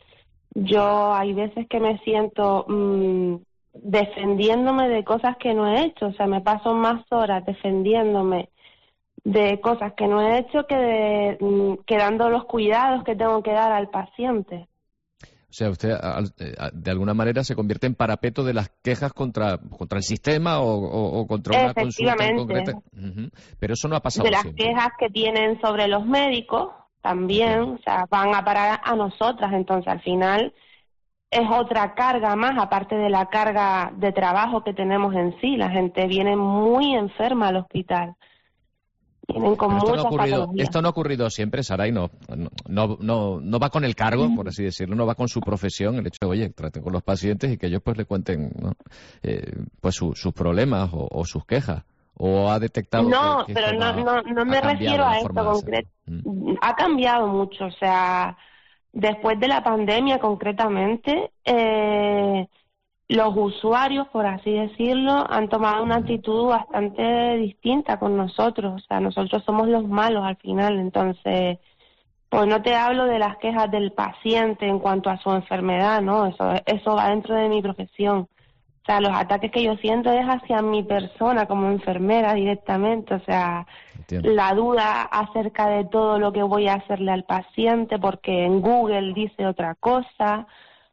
yo hay veces que me siento mmm, defendiéndome de cosas que no he hecho, o sea, me paso más horas defendiéndome de cosas que no he hecho que, de, mmm, que dando los cuidados que tengo que dar al paciente. O sea, usted de alguna manera se convierte en parapeto de las quejas contra contra el sistema o, o, o contra una consulta en concreta. Uh-huh. Pero eso no ha pasado de las siempre. Quejas que tienen sobre los médicos también, o sea, van a parar a nosotras. Entonces, al final es otra carga más, aparte de la carga de trabajo que tenemos en sí. La gente viene muy enferma al hospital. Vienen con Pero esto, muchas no ha ocurrido, patologías. esto no ha ocurrido siempre, Saray, no, no, no, no va con el cargo, por así decirlo, no va con su profesión, el hecho de, oye, traten con los pacientes y que ellos pues le cuenten, ¿no? eh, pues su, sus problemas o, o sus quejas. ¿O ha detectado No, que, que pero no, no, no me refiero a esto concreto. Mm. Ha cambiado mucho, o sea, después de la pandemia concretamente, eh, los usuarios, por así decirlo, han tomado una actitud bastante distinta con nosotros. O sea, nosotros somos los malos al final. Entonces, pues no te hablo de las quejas del paciente en cuanto a su enfermedad, ¿no? Eso, eso va dentro de mi profesión. O sea, los ataques que yo siento es hacia mi persona como enfermera directamente. O sea, Entiendo. La duda acerca de todo lo que voy a hacerle al paciente porque en Google dice otra cosa,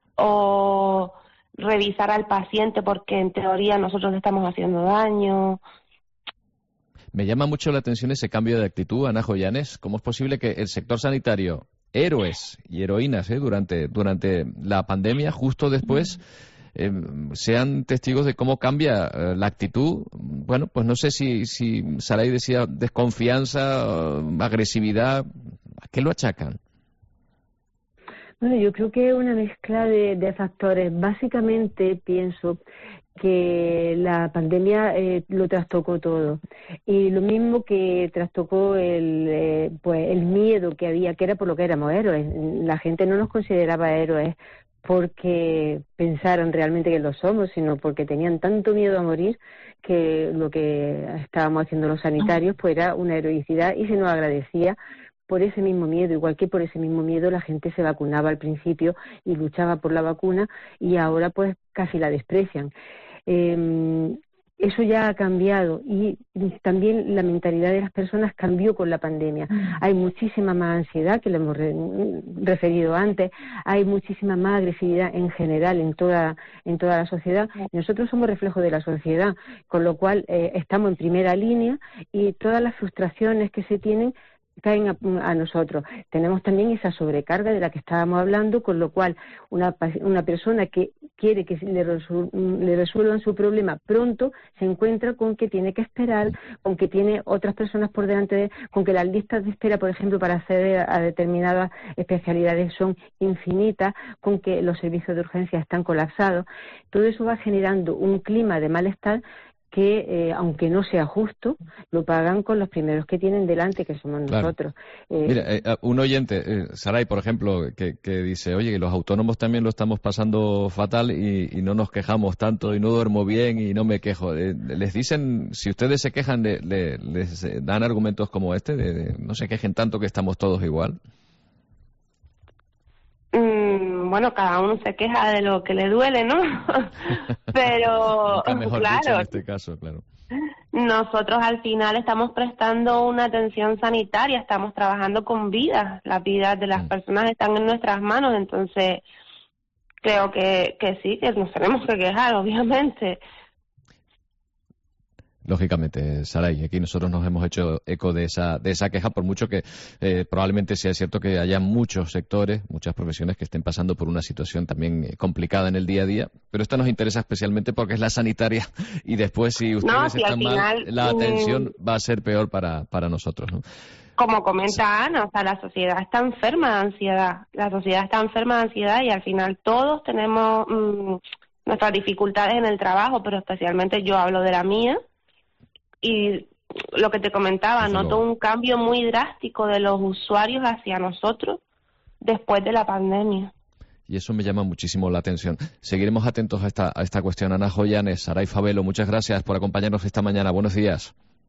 o revisar al paciente porque en teoría nosotros le estamos haciendo daño. Me llama mucho la atención ese cambio de actitud, Ana Joyanes. ¿Cómo es posible que el sector sanitario, héroes y heroínas eh, durante, durante la pandemia, justo después, eh, sean testigos de cómo cambia eh, la actitud? Bueno, pues no sé si, si Saray decía desconfianza, agresividad. ¿A qué lo achacan? Bueno, yo creo que es una mezcla de, de factores. Básicamente pienso que la pandemia eh, lo trastocó todo, y lo mismo que trastocó el eh, pues el miedo que había, que era por lo que éramos héroes. La gente no nos consideraba héroes porque pensaron realmente que lo somos, sino porque tenían tanto miedo a morir que lo que estábamos haciendo los sanitarios pues era una heroicidad y se nos agradecía por ese mismo miedo, igual que por ese mismo miedo la gente se vacunaba al principio y luchaba por la vacuna, y ahora pues casi la desprecian. Eh, eso ya ha cambiado, y también la mentalidad de las personas cambió con la pandemia. Hay muchísima más ansiedad, que lo hemos re referido antes, hay muchísima más agresividad en general en toda, en toda la sociedad. Nosotros somos reflejo de la sociedad, con lo cual eh, estamos en primera línea, y todas las frustraciones que se tienen caen a, a nosotros. Tenemos también esa sobrecarga de la que estábamos hablando, con lo cual una, una persona que quiere que le, resol, le resuelvan su problema pronto se encuentra con que tiene que esperar, con que tiene otras personas por delante de, con que las listas de espera, por ejemplo, para acceder a determinadas especialidades son infinitas, con que los servicios de urgencia están colapsados. Todo eso va generando un clima de malestar que, eh, aunque no sea justo, lo pagan con los primeros que tienen delante, que somos claro. nosotros. Eh, Mira, eh, un oyente, eh, Saray, por ejemplo, que, que dice, oye, que los autónomos también lo estamos pasando fatal y, y no nos quejamos tanto, y no duermo bien y no me quejo. Eh, les dicen, si ustedes se quejan, le, le, les dan argumentos como este, de, de no se quejen tanto, que estamos todos igual. Bueno, cada uno se queja de lo que le duele, ¿no? Pero, mejor claro, dicho en este caso, claro. Nosotros al final estamos prestando una atención sanitaria, estamos trabajando con vidas, las vidas de las mm. personas están en nuestras manos, entonces creo que, que sí, que nos tenemos que quejar, obviamente. Lógicamente, Saray, aquí nosotros nos hemos hecho eco de esa de esa queja, por mucho que eh, probablemente sea cierto que haya muchos sectores, muchas profesiones que estén pasando por una situación también eh, complicada en el día a día, pero esta nos interesa especialmente porque es la sanitaria, y después si ustedes no, si están final, mal, la atención mm, va a ser peor para, para nosotros, ¿no? Como comenta Ana, o sea, la sociedad está enferma de ansiedad, la sociedad está enferma de ansiedad, y al final todos tenemos mmm, nuestras dificultades en el trabajo, pero especialmente yo hablo de la mía. Y lo que te comentaba, noto un cambio muy drástico de los usuarios hacia nosotros después de la pandemia. Y eso me llama muchísimo la atención. Seguiremos atentos a esta, a esta cuestión. Ana Joyanes, Saray Fabelo, muchas gracias por acompañarnos esta mañana. Buenos días.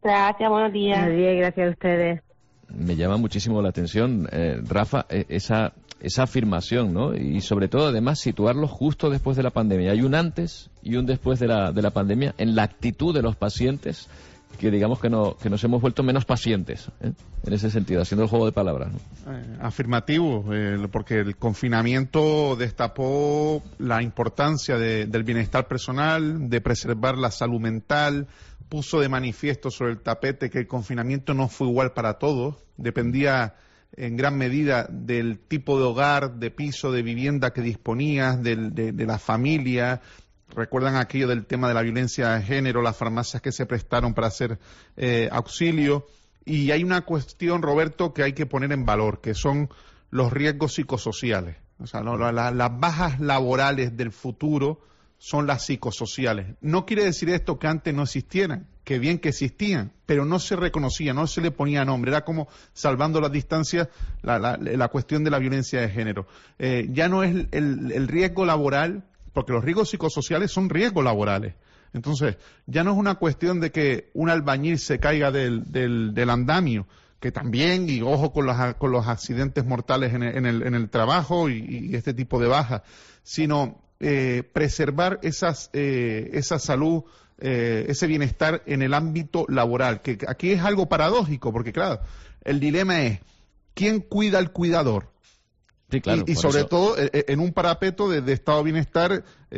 Gracias, buenos días. Buenos días, gracias a ustedes. Me llama muchísimo la atención, eh, Rafa, eh, esa, esa afirmación, ¿no? Y sobre todo, además, situarlo justo después de la pandemia. Hay un antes y un después de la, de la pandemia en la actitud de los pacientes, que digamos que, no, que nos hemos vuelto menos pacientes, ¿eh? En ese sentido, haciendo el juego de palabras, ¿no? Eh, afirmativo, eh, porque el confinamiento destapó la importancia de, del bienestar personal, de preservar la salud mental, puso de manifiesto sobre el tapete que el confinamiento no fue igual para todos, dependía en gran medida del tipo de hogar, de piso, de vivienda que disponías, del, de, de la familia. Recuerdan aquello del tema de la violencia de género, las farmacias que se prestaron para hacer eh, auxilio. Y hay una cuestión, Roberto, que hay que poner en valor, que son los riesgos psicosociales. O sea, no, la, la, las bajas laborales del futuro son las psicosociales. No quiere decir esto que antes no existieran, que bien que existían, pero no se reconocía, no se le ponía nombre. Era como, salvando las distancias, la, la, la cuestión de la violencia de género. Eh, ya no es el, el riesgo laboral, porque los riesgos psicosociales son riesgos laborales. Entonces, ya no es una cuestión de que un albañil se caiga del, del, del andamio, que también, y ojo con los, con los accidentes mortales en el, en el, en el trabajo y, y este tipo de bajas, sino eh, preservar esas, eh, esa salud, eh, ese bienestar en el ámbito laboral, que aquí es algo paradójico, porque claro, el dilema es, ¿quién cuida al cuidador? Sí, claro, y, y sobre eso. todo en un parapeto de, de estado de bienestar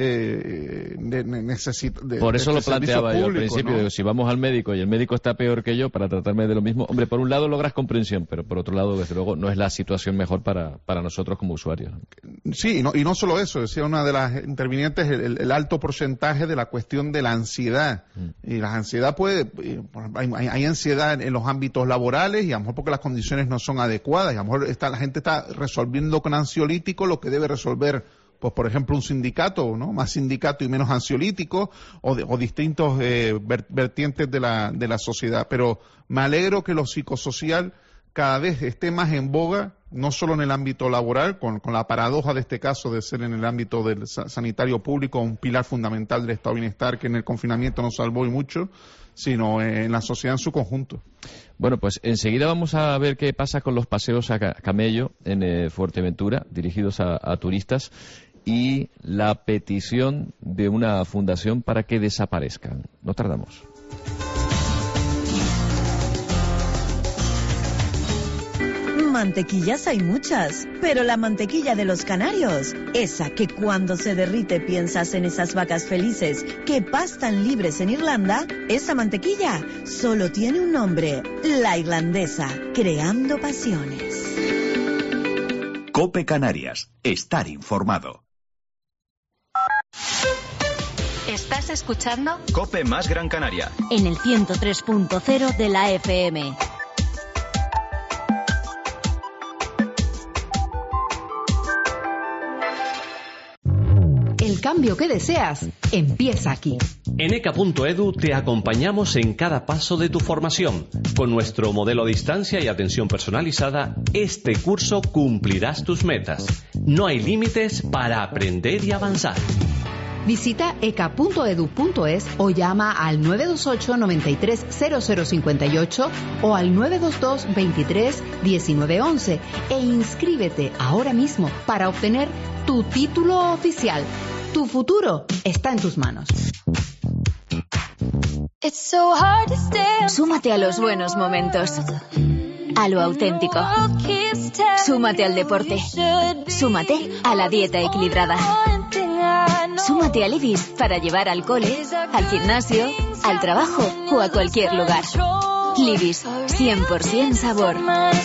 eh, de, necesita, de, por eso de lo este planteaba yo al público, principio, ¿no? digo, si vamos al médico y el médico está peor que yo para tratarme de lo mismo, hombre, por un lado logras comprensión, pero por otro lado, desde luego, no es la situación mejor para, para nosotros como usuarios. Sí, y no, y no solo eso, decía una de las intervinientes, el, el alto porcentaje de la cuestión de la ansiedad. Mm. Y la ansiedad puede, hay, hay ansiedad en, en los ámbitos laborales, y a lo mejor porque las condiciones no son adecuadas, y a lo mejor está, la gente está resolviendo con ansiolítico lo que debe resolver, pues por ejemplo un sindicato, ¿no? Más sindicato y menos ansiolítico, o, de, o distintos eh, vertientes de la, de la sociedad. Pero me alegro que lo psicosocial cada vez esté más en boga, no solo en el ámbito laboral, con, con la paradoja de este caso de ser en el ámbito del sanitario público un pilar fundamental del estado de bienestar que en el confinamiento nos salvó y mucho, sino en la sociedad en su conjunto. Bueno, pues enseguida vamos a ver qué pasa con los paseos a camello en eh, Fuerteventura, dirigidos a, a turistas, y la petición de una fundación para que desaparezcan. No tardamos. Mantequillas hay muchas, pero la mantequilla de los canarios, esa que cuando se derrite piensas en esas vacas felices que pastan libres en Irlanda, esa mantequilla solo tiene un nombre, la irlandesa, creando pasiones. COPE Canarias, estar informado. ¿Estás escuchando? COPE más Gran Canaria. En el ciento tres punto cero de la F M. El cambio que deseas empieza aquí. En eca punto edu te acompañamos en cada paso de tu formación. Con nuestro modelo a distancia y atención personalizada, este curso cumplirás tus metas. No hay límites para aprender y avanzar. Visita eca punto edu punto es o llama al nueve dos ocho, nueve tres, cero cero cinco ocho o al nueve dos dos, veintitrés, diecinueve once e inscríbete ahora mismo para obtener tu título oficial. Tu futuro está en tus manos. Súmate a los buenos momentos, a lo auténtico. Súmate al deporte. Súmate a la dieta equilibrada. Súmate a Libis para llevar al cole, al gimnasio, al trabajo o a cualquier lugar. Libis, cien por ciento sabor.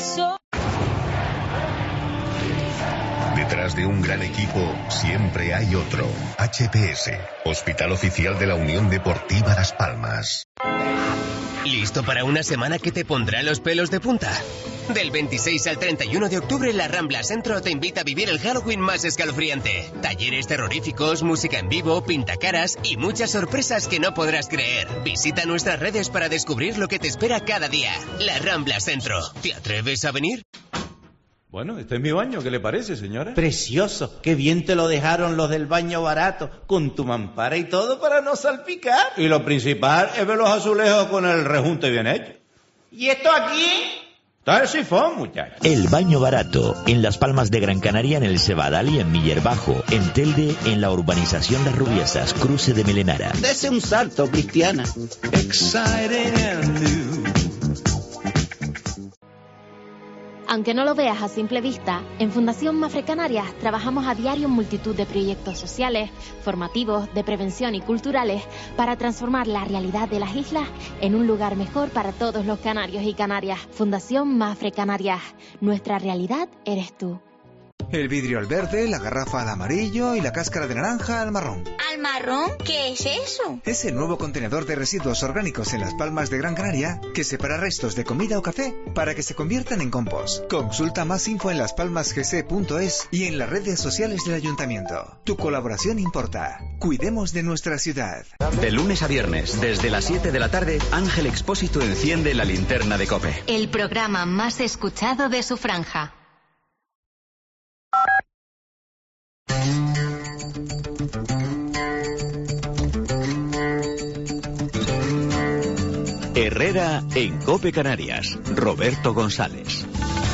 Detrás de un gran equipo siempre hay otro. H P S, Hospital Oficial de la Unión Deportiva Las Palmas. ¿Listo para una semana que te pondrá los pelos de punta? Del veintiséis al treinta y uno de octubre, la Rambla Centro te invita a vivir el Halloween más escalofriante. Talleres terroríficos, música en vivo, pintacaras y muchas sorpresas que no podrás creer. Visita nuestras redes para descubrir lo que te espera cada día. La Rambla Centro. ¿Te atreves a venir? Bueno, este es mi baño, ¿qué le parece, señora? Precioso, qué bien te lo dejaron los del baño barato, con tu mampara y todo para no salpicar. Y lo principal es ver los azulejos con el rejunte bien hecho. ¿Y esto aquí? Está el sifón, muchacho. El baño barato, en Las Palmas de Gran Canaria, en el Cebadal y en Miller Bajo, en Telde, en la urbanización Las Rubiesas, cruce de Melenara. Dese un salto, Cristiana. Exciting and new. Aunque no lo veas a simple vista, en Fundación Mafre Canarias trabajamos a diario en multitud de proyectos sociales, formativos, de prevención y culturales para transformar la realidad de las islas en un lugar mejor para todos los canarios y canarias. Fundación Mafre Canarias. Nuestra realidad eres tú. El vidrio al verde, la garrafa al amarillo y la cáscara de naranja al marrón. ¿Al marrón? ¿Qué es eso? Es el nuevo contenedor de residuos orgánicos en Las Palmas de Gran Canaria que separa restos de comida o café para que se conviertan en compost. Consulta más info en laspalmasgc punto es y en las redes sociales del ayuntamiento. Tu colaboración importa. Cuidemos de nuestra ciudad. De lunes a viernes, desde las siete de la tarde, Ángel Expósito enciende la linterna de COPE. El programa más escuchado de su franja. Herrera en COPE Canarias. Roberto González.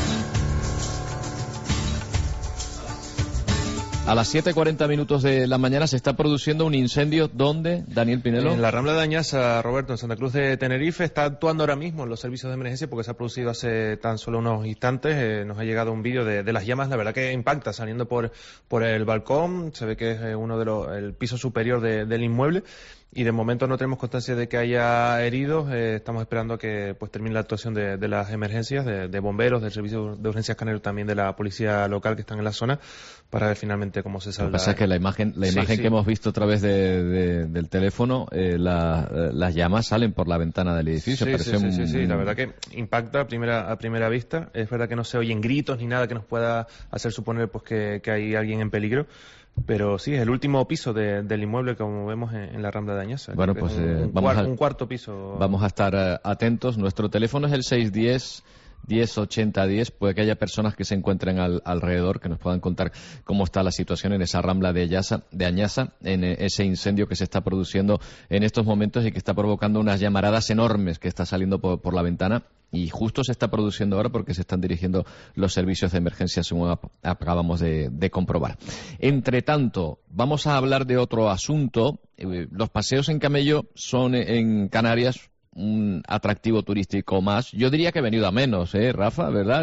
A las siete y cuarenta minutos de la mañana se está produciendo un incendio. ¿Dónde, Daniel Pinelo? En la Rambla de Añasa, Roberto, en Santa Cruz de Tenerife. Está actuando ahora mismo en los servicios de emergencia porque se ha producido hace tan solo unos instantes. Eh, nos ha llegado un vídeo de, de las llamas. La verdad que impacta saliendo por, por el balcón. Se ve que es uno de los, el piso superior de, del inmueble. Y de momento no tenemos constancia de que haya heridos. Eh, estamos esperando a que pues termine la actuación de, de las emergencias, de, de bomberos, del servicio de urgencias canario, también de la policía local que están en la zona, para ver finalmente cómo se salda. Lo que pasa es que la imagen, la imagen sí, sí. que hemos visto a través de, de, del teléfono, eh, la, las llamas salen por la ventana del edificio. Sí, Parece sí, un... sí, sí, sí, la verdad que impacta a primera, a primera vista. Es verdad que no se oyen gritos ni nada que nos pueda hacer suponer pues que, que hay alguien en peligro. Pero sí, es el último piso de, del inmueble, como vemos en, en la Rambla de Añasa. Bueno, pues un, eh, un, vamos cuar, a, un cuarto piso. Vamos a estar uh, atentos. Nuestro teléfono es el seis uno cero, diez ochenta diez. Puede que haya personas que se encuentren al, alrededor que nos puedan contar cómo está la situación en esa Rambla de, Añasa, de Añasa, en eh, ese incendio que se está produciendo en estos momentos y que está provocando unas llamaradas enormes que está saliendo por, por la ventana. Y justo se está produciendo ahora porque se están dirigiendo los servicios de emergencia, según acabamos de, de comprobar. Entre tanto, vamos a hablar de otro asunto. Los paseos en camello son en Canarias un atractivo turístico más. Yo diría que ha venido a menos, ¿eh, Rafa? ¿Verdad?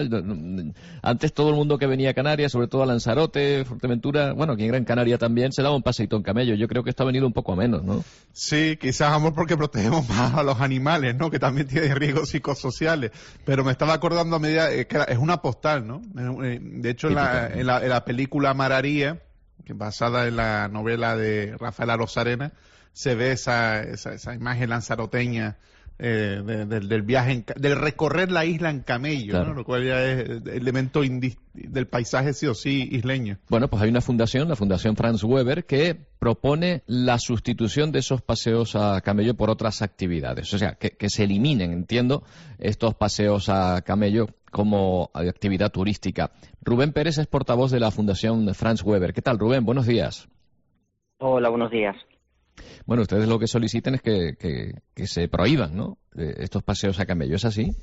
Antes todo el mundo que venía a Canarias, sobre todo a Lanzarote, Fuerteventura, bueno, aquí en Gran Canaria también, se daba un paseito en camello. Yo creo que esto ha venido un poco a menos, ¿no? Sí, quizás, amor, porque protegemos más a los animales, ¿no? Que también tienen riesgos psicosociales. Pero me estaba acordando a medida eh, que es una postal, ¿no? De hecho, en la, en, la, en la película Mararía, que basada en la novela de Rafael Arozarena, se ve esa, esa, esa imagen lanzaroteña eh, de, de, del viaje, en, del recorrer la isla en camello, claro. ¿no? Lo cual ya es elemento indi, del paisaje sí o sí isleño. Bueno, pues hay una fundación, la Fundación Franz Weber, que propone la sustitución de esos paseos a camello por otras actividades. O sea, que, que se eliminen, entiendo, estos paseos a camello como actividad turística. Rubén Pérez es portavoz de la Fundación Franz Weber. ¿Qué tal, Rubén? Buenos días. Hola, buenos días. Bueno, ustedes lo que solicitan es que, que, que se prohíban, ¿no?, estos paseos a camello. ¿Es así?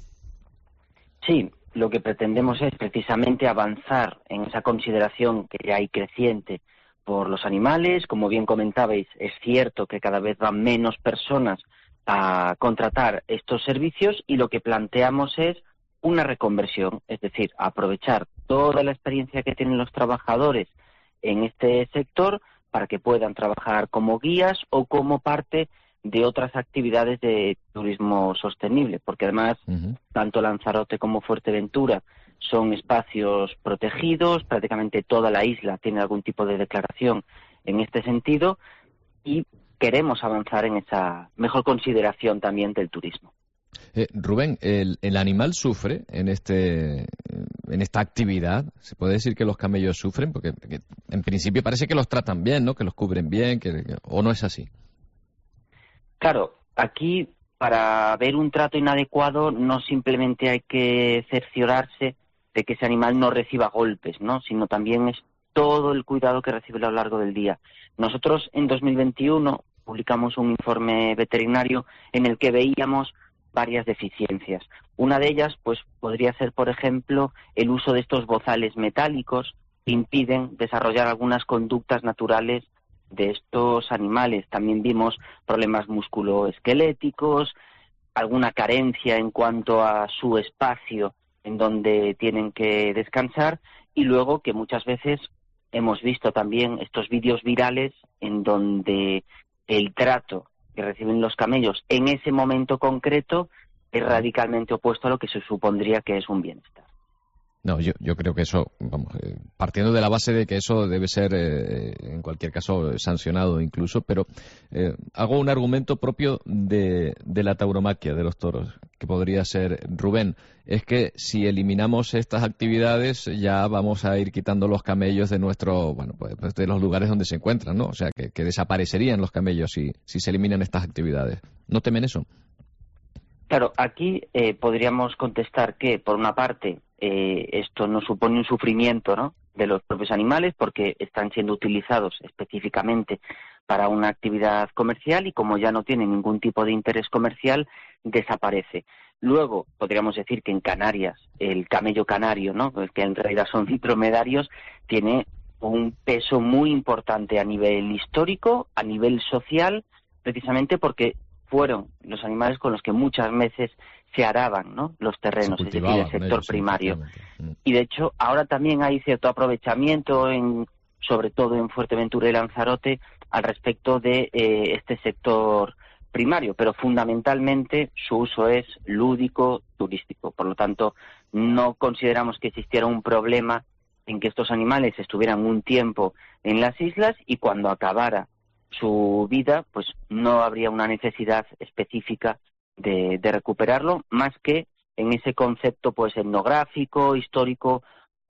Sí, lo que pretendemos es precisamente avanzar en esa consideración que ya hay creciente por los animales. Como bien comentabais, es cierto que cada vez van menos personas a contratar estos servicios y lo que planteamos es una reconversión, es decir, aprovechar toda la experiencia que tienen los trabajadores en este sector para que puedan trabajar como guías o como parte de otras actividades de turismo sostenible, porque además uh-huh. tanto Lanzarote como Fuerteventura son espacios protegidos, prácticamente toda la isla tiene algún tipo de declaración en este sentido y queremos avanzar en esa mejor consideración también del turismo. Eh, Rubén, el, el animal sufre en este en esta actividad. ¿Se puede decir que los camellos sufren? Porque, porque en principio parece que los tratan bien, ¿no? Que los cubren bien, que, que, ¿o no es así? Claro, aquí para ver un trato inadecuado no simplemente hay que cerciorarse de que ese animal no reciba golpes, ¿no? Sino también es todo el cuidado que recibe a lo largo del día. Nosotros en dos mil veintiuno publicamos un informe veterinario en el que veíamos varias deficiencias. Una de ellas, pues, podría ser, por ejemplo, el uso de estos bozales metálicos que impiden desarrollar algunas conductas naturales de estos animales. También vimos problemas musculoesqueléticos, alguna carencia en cuanto a su espacio en donde tienen que descansar, y luego que muchas veces hemos visto también estos vídeos virales en donde el trato que reciben los camellos en ese momento concreto es radicalmente opuesto a lo que se supondría que es un bienestar. No, yo, yo creo que eso, vamos, eh, partiendo de la base de que eso debe ser, eh, en cualquier caso, sancionado incluso, pero eh, hago un argumento propio de, de la tauromaquia, de los toros, que podría ser, Rubén, es que si eliminamos estas actividades ya vamos a ir quitando los camellos de nuestro, bueno, pues de los lugares donde se encuentran, ¿no? O sea, que, que desaparecerían los camellos si, si se eliminan estas actividades. ¿No temen eso? Claro, aquí eh, podríamos contestar que, por una parte, eh, esto no supone un sufrimiento, ¿no?, de los propios animales, porque están siendo utilizados específicamente para una actividad comercial y como ya no tienen ningún tipo de interés comercial, desaparece. Luego, podríamos decir que en Canarias, el camello canario, ¿no?, pues que en realidad son dromedarios, tiene un peso muy importante a nivel histórico, a nivel social, precisamente porque fueron los animales con los que muchas veces se araban, ¿no?, los terrenos, es decir, el sector ellos, primario. Y de hecho, ahora también hay cierto aprovechamiento, en, sobre todo en Fuerteventura y Lanzarote, al respecto de eh, este sector primario, pero fundamentalmente su uso es lúdico, turístico. Por lo tanto, no consideramos que existiera un problema en que estos animales estuvieran un tiempo en las islas y cuando acabara su vida, pues no habría una necesidad específica de, de recuperarlo, más que en ese concepto pues etnográfico, histórico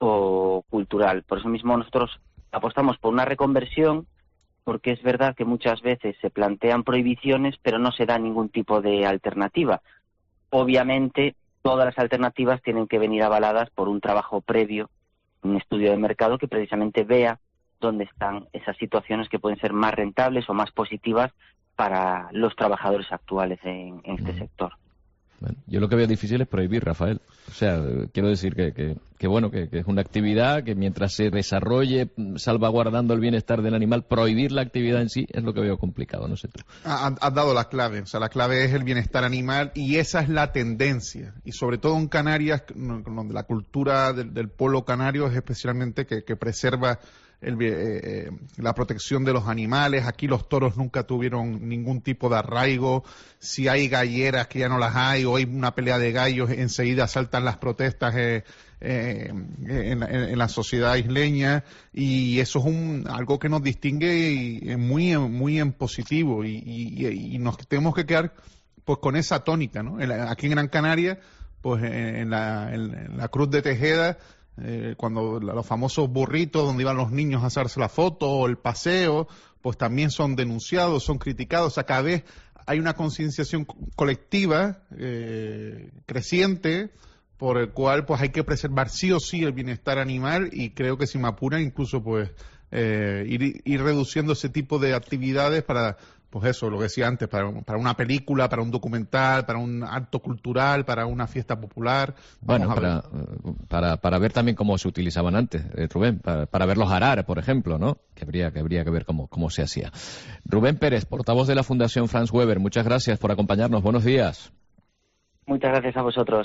o cultural. Por eso mismo nosotros apostamos por una reconversión, porque es verdad que muchas veces se plantean prohibiciones, pero no se da ningún tipo de alternativa. Obviamente, todas las alternativas tienen que venir avaladas por un trabajo previo, un estudio de mercado que precisamente vea dónde están esas situaciones que pueden ser más rentables o más positivas para los trabajadores actuales en, en este mm. sector. Bueno, yo lo que veo difícil es prohibir, Rafael. O sea, quiero decir que, que, que bueno, que, que es una actividad que mientras se desarrolle salvaguardando el bienestar del animal, prohibir la actividad en sí es lo que veo complicado, no sé tú. Has, has dado la clave, o sea, la clave es el bienestar animal y esa es la tendencia. Y sobre todo en Canarias, donde la cultura del, del pueblo canario es especialmente que, que preserva El, eh, la protección de los animales. Aquí los toros nunca tuvieron ningún tipo de arraigo. Si hay galleras, que ya no las hay, o hay una pelea de gallos, enseguida saltan las protestas eh, eh, en, en, en la sociedad isleña, y eso es un algo que nos distingue y, muy, muy en positivo, y, y, y nos tenemos que quedar pues con esa tónica, ¿no? En la, aquí en Gran Canaria, pues en la, en, en la Cruz de Tejeda, Eh, cuando los famosos burritos donde iban los niños a hacerse la foto o el paseo, pues también son denunciados, son criticados. O sea, cada vez hay una concienciación colectiva eh, creciente por el cual pues hay que preservar sí o sí el bienestar animal, y creo que si me apuran incluso pues eh, ir, ir reduciendo ese tipo de actividades para, pues eso, lo que decía antes, para, para una película, para un documental, para un acto cultural, para una fiesta popular. Bueno, para, para, para ver también cómo se utilizaban antes, eh, Rubén, para, para verlos arar, por ejemplo, ¿no? Que habría que, habría que ver cómo, cómo se hacía. Rubén Pérez, portavoz de la Fundación Franz Weber, muchas gracias por acompañarnos. Buenos días. Muchas gracias a vosotros.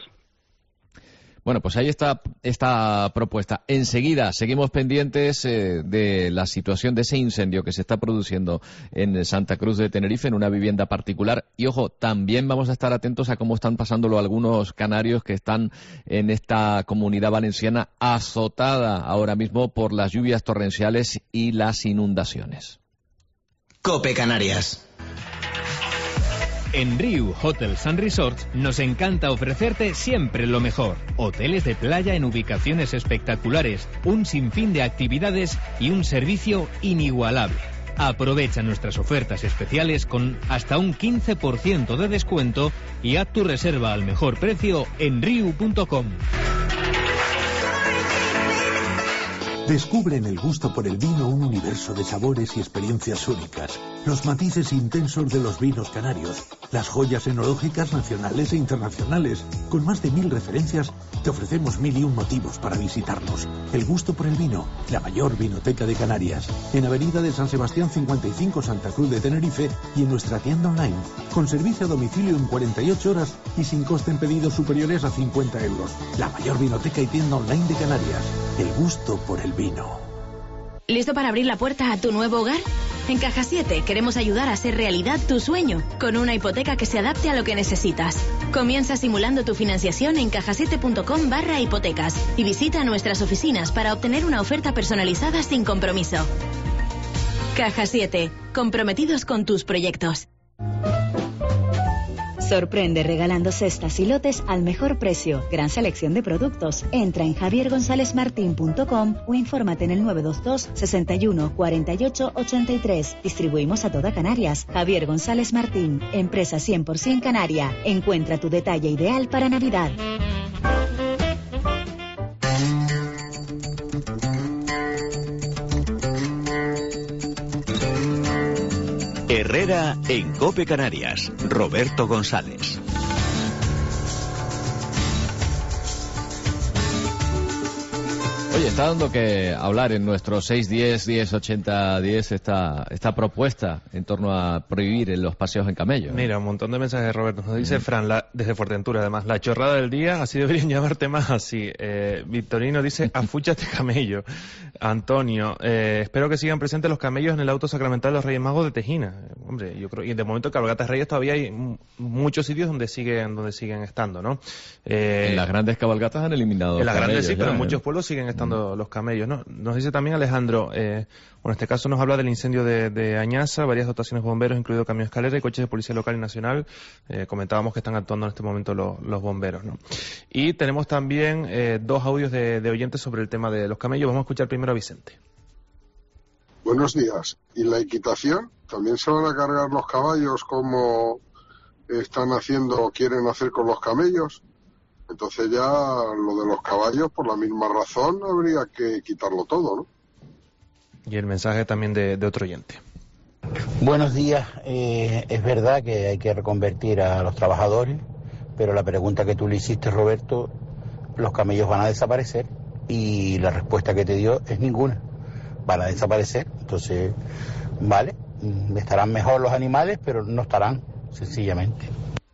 Bueno, pues ahí está esta propuesta. Enseguida seguimos pendientes eh, de la situación de ese incendio que se está produciendo en Santa Cruz de Tenerife, en una vivienda particular. Y ojo, también vamos a estar atentos a cómo están pasándolo algunos canarios que están en esta comunidad valenciana azotada ahora mismo por las lluvias torrenciales y las inundaciones. COPE Canarias. En Riu Hotels and Resorts nos encanta ofrecerte siempre lo mejor. Hoteles de playa en ubicaciones espectaculares, un sinfín de actividades y un servicio inigualable. Aprovecha nuestras ofertas especiales con hasta un quince por ciento de descuento y haz tu reserva al mejor precio en riu punto com. Descubre en el gusto por el vino un universo de sabores y experiencias únicas, los matices intensos de los vinos canarios, las joyas enológicas nacionales e internacionales. Con más de mil referencias, te ofrecemos mil y un motivos para visitarnos. El gusto por el vino, la mayor vinoteca de Canarias. En Avenida de San Sebastián cincuenta y cinco, Santa Cruz de Tenerife, y en nuestra tienda online, con servicio a domicilio en cuarenta y ocho horas y sin coste en pedidos superiores a cincuenta euros. La mayor vinoteca y tienda online de Canarias. El gusto por el vino. ¿Listo para abrir la puerta a tu nuevo hogar? En Caja siete queremos ayudar a hacer realidad tu sueño, con una hipoteca que se adapte a lo que necesitas. Comienza simulando tu financiación en cajasiete.com barra hipotecas y visita nuestras oficinas para obtener una oferta personalizada sin compromiso. Caja siete, comprometidos con tus proyectos. Sorprende regalando cestas y lotes al mejor precio. Gran selección de productos. Entra en javier gonzález martín punto com o infórmate en el nueve dos dos, sesenta y uno, cuarenta y ocho, ochenta y tres. Distribuimos a toda Canarias. Javier González Martín, empresa cien por ciento canaria. Encuentra tu detalle ideal para Navidad. Herrera en COPE Canarias. Roberto González. Oye, está dando que hablar en nuestro seis diez, diez ochenta, diez esta, esta propuesta en torno a prohibir los paseos en camello. ¿eh? Mira, un montón de mensajes, Roberto. Nos dice mm. Fran, la, desde Fuerteventura, además, la chorrada del día, así deberían llamarte más así. Eh, Victorino dice, afúchate camello. Antonio, eh, espero que sigan presentes los camellos en el auto sacramental de los Reyes Magos de Tejina. Hombre, yo creo, y de momento cabalgatas Reyes todavía hay m- muchos sitios donde siguen, donde siguen estando, ¿no? Eh, en las grandes cabalgatas han eliminado. En las camellos, grandes sí, ya, pero en ¿eh? muchos pueblos siguen estando los camellos, ¿no? Nos dice también Alejandro, eh, bueno, en este caso nos habla del incendio de, de Añaza, varias dotaciones de bomberos, incluido camión escalera y coches de policía local y nacional. Eh, comentábamos que están actuando en este momento los, los bomberos, ¿no? Y tenemos también eh, dos audios de, de oyentes sobre el tema de los camellos. Vamos a escuchar primero a Vicente. Buenos días. ¿Y la equitación? ¿También se van a cargar los caballos como están haciendo o quieren hacer con los camellos? Entonces ya lo de los caballos, por la misma razón, habría que quitarlo todo, ¿no? Y el mensaje también de, de otro oyente. Buenos días. Eh, es verdad que hay que reconvertir a los trabajadores, pero la pregunta que tú le hiciste, Roberto, los camellos van a desaparecer, y la respuesta que te dio es ninguna. Van a desaparecer. Entonces, vale, estarán mejor los animales, pero no estarán, sencillamente.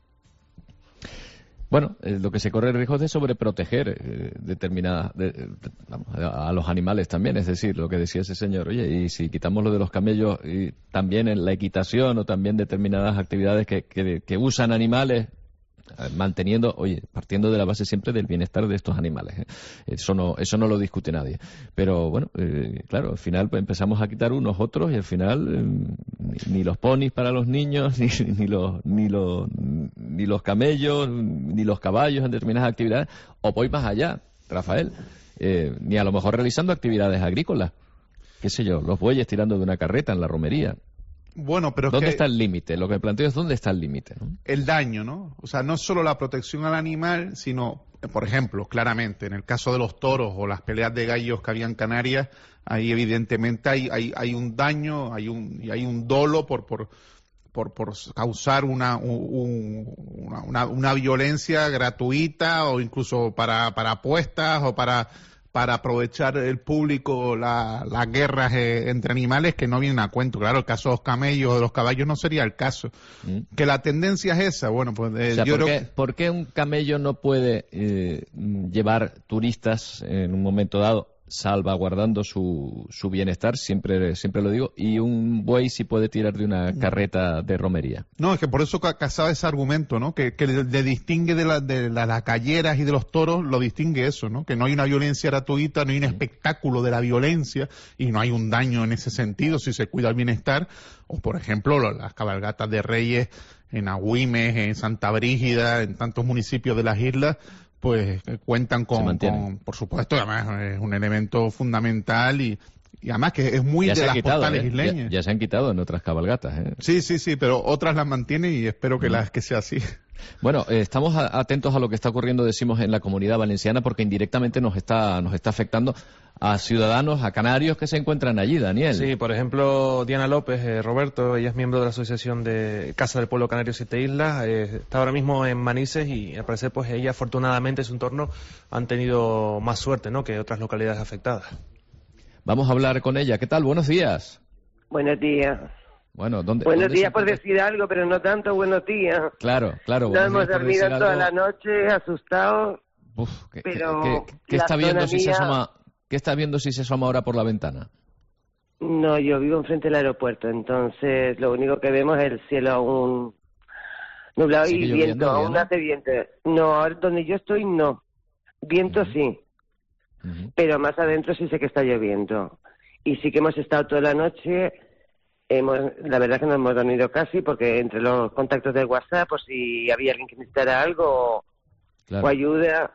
Bueno, eh, lo que se corre el riesgo es de sobreproteger eh, determinadas de, de, vamos, a, a los animales también, es decir, lo que decía ese señor, oye, y si quitamos lo de los camellos y también en la equitación o también determinadas actividades que, que, que usan animales, eh, manteniendo, oye, partiendo de la base siempre del bienestar de estos animales, ¿eh? Eso no, eso no lo discute nadie. Pero bueno, eh, claro, al final pues, empezamos a quitar unos otros y al final eh, ni, ni los ponis para los niños, ni, ni los, ni los, ni los camellos, ni los caballos en determinadas actividades, o voy más allá, Rafael, eh, ni a lo mejor realizando actividades agrícolas, qué sé yo, los bueyes tirando de una carreta en la romería. Bueno, pero ¿Dónde que está el límite? Lo que planteo es dónde está el límite, ¿no? El daño, ¿no? O sea, no solo la protección al animal, sino, por ejemplo, claramente, en el caso de los toros o las peleas de gallos que había en Canarias, ahí evidentemente hay, hay, hay un daño, hay un, y hay un dolo por, por, por, por causar una, un, una, una, una violencia gratuita o incluso para, para apuestas o para... para aprovechar el público las la guerras eh, entre animales que no vienen a cuento. Claro, el caso de los camellos o de los caballos no sería el caso. Mm. Que la tendencia es esa, bueno, pues eh, o sea, yo ¿por creo qué, que... ¿por qué un camello no puede eh, llevar turistas en un momento dado salvaguardando su, su bienestar, siempre siempre lo digo, y un buey sí puede tirar de una carreta de romería? No, es que por eso casaba ese argumento, ¿no? Que, que le, le distingue de, la, de la, las calleras y de los toros, lo distingue eso, ¿no? Que no hay una violencia gratuita, no hay un espectáculo de la violencia y no hay un daño en ese sentido si se cuida el bienestar. O, por ejemplo, las cabalgatas de Reyes en Agüimes, en Santa Brígida, en tantos municipios de las islas, pues cuentan con, con, por supuesto, además es un elemento fundamental y, Y además que es muy ya de las quitado, postales ¿eh? isleñas. Ya, ya se han quitado en otras cabalgatas. ¿eh? Sí, sí, sí, pero otras las mantienen y espero que, mm. las, que sea así. Bueno, eh, estamos a, atentos a lo que está ocurriendo, decimos, en la Comunidad Valenciana, porque indirectamente nos está, nos está afectando a ciudadanos, a canarios que se encuentran allí, Daniel. Sí, por ejemplo, Diana López, eh, Roberto, ella es miembro de la Asociación de Casa del Pueblo Canario Siete Islas, eh, está ahora mismo en Manises y al parecer pues ella afortunadamente su entorno han tenido más suerte, ¿no?, que otras localidades afectadas. Vamos a hablar con ella. ¿Qué tal? Buenos días. Buenos días. Bueno, ¿dónde, buenos ¿dónde días por decir algo, pero no tanto buenos días. Claro, claro. No hemos dormido toda la noche, asustados. Uf, ¿qué, pero ¿qué, qué, qué está viendo si mía... se asoma? ¿Qué está viendo si se asoma ahora por la ventana? No, yo vivo enfrente del aeropuerto, entonces lo único que vemos es el cielo aún nublado y viento, aún hace viento. No, ahora donde yo estoy no. Viento uh-huh. sí. Uh-huh. Pero más adentro sí sé que está lloviendo. Y sí que hemos estado toda la noche. Hemos, la verdad que no hemos dormido casi porque entre los contactos de WhatsApp, por si había alguien que necesitara algo claro. o ayuda,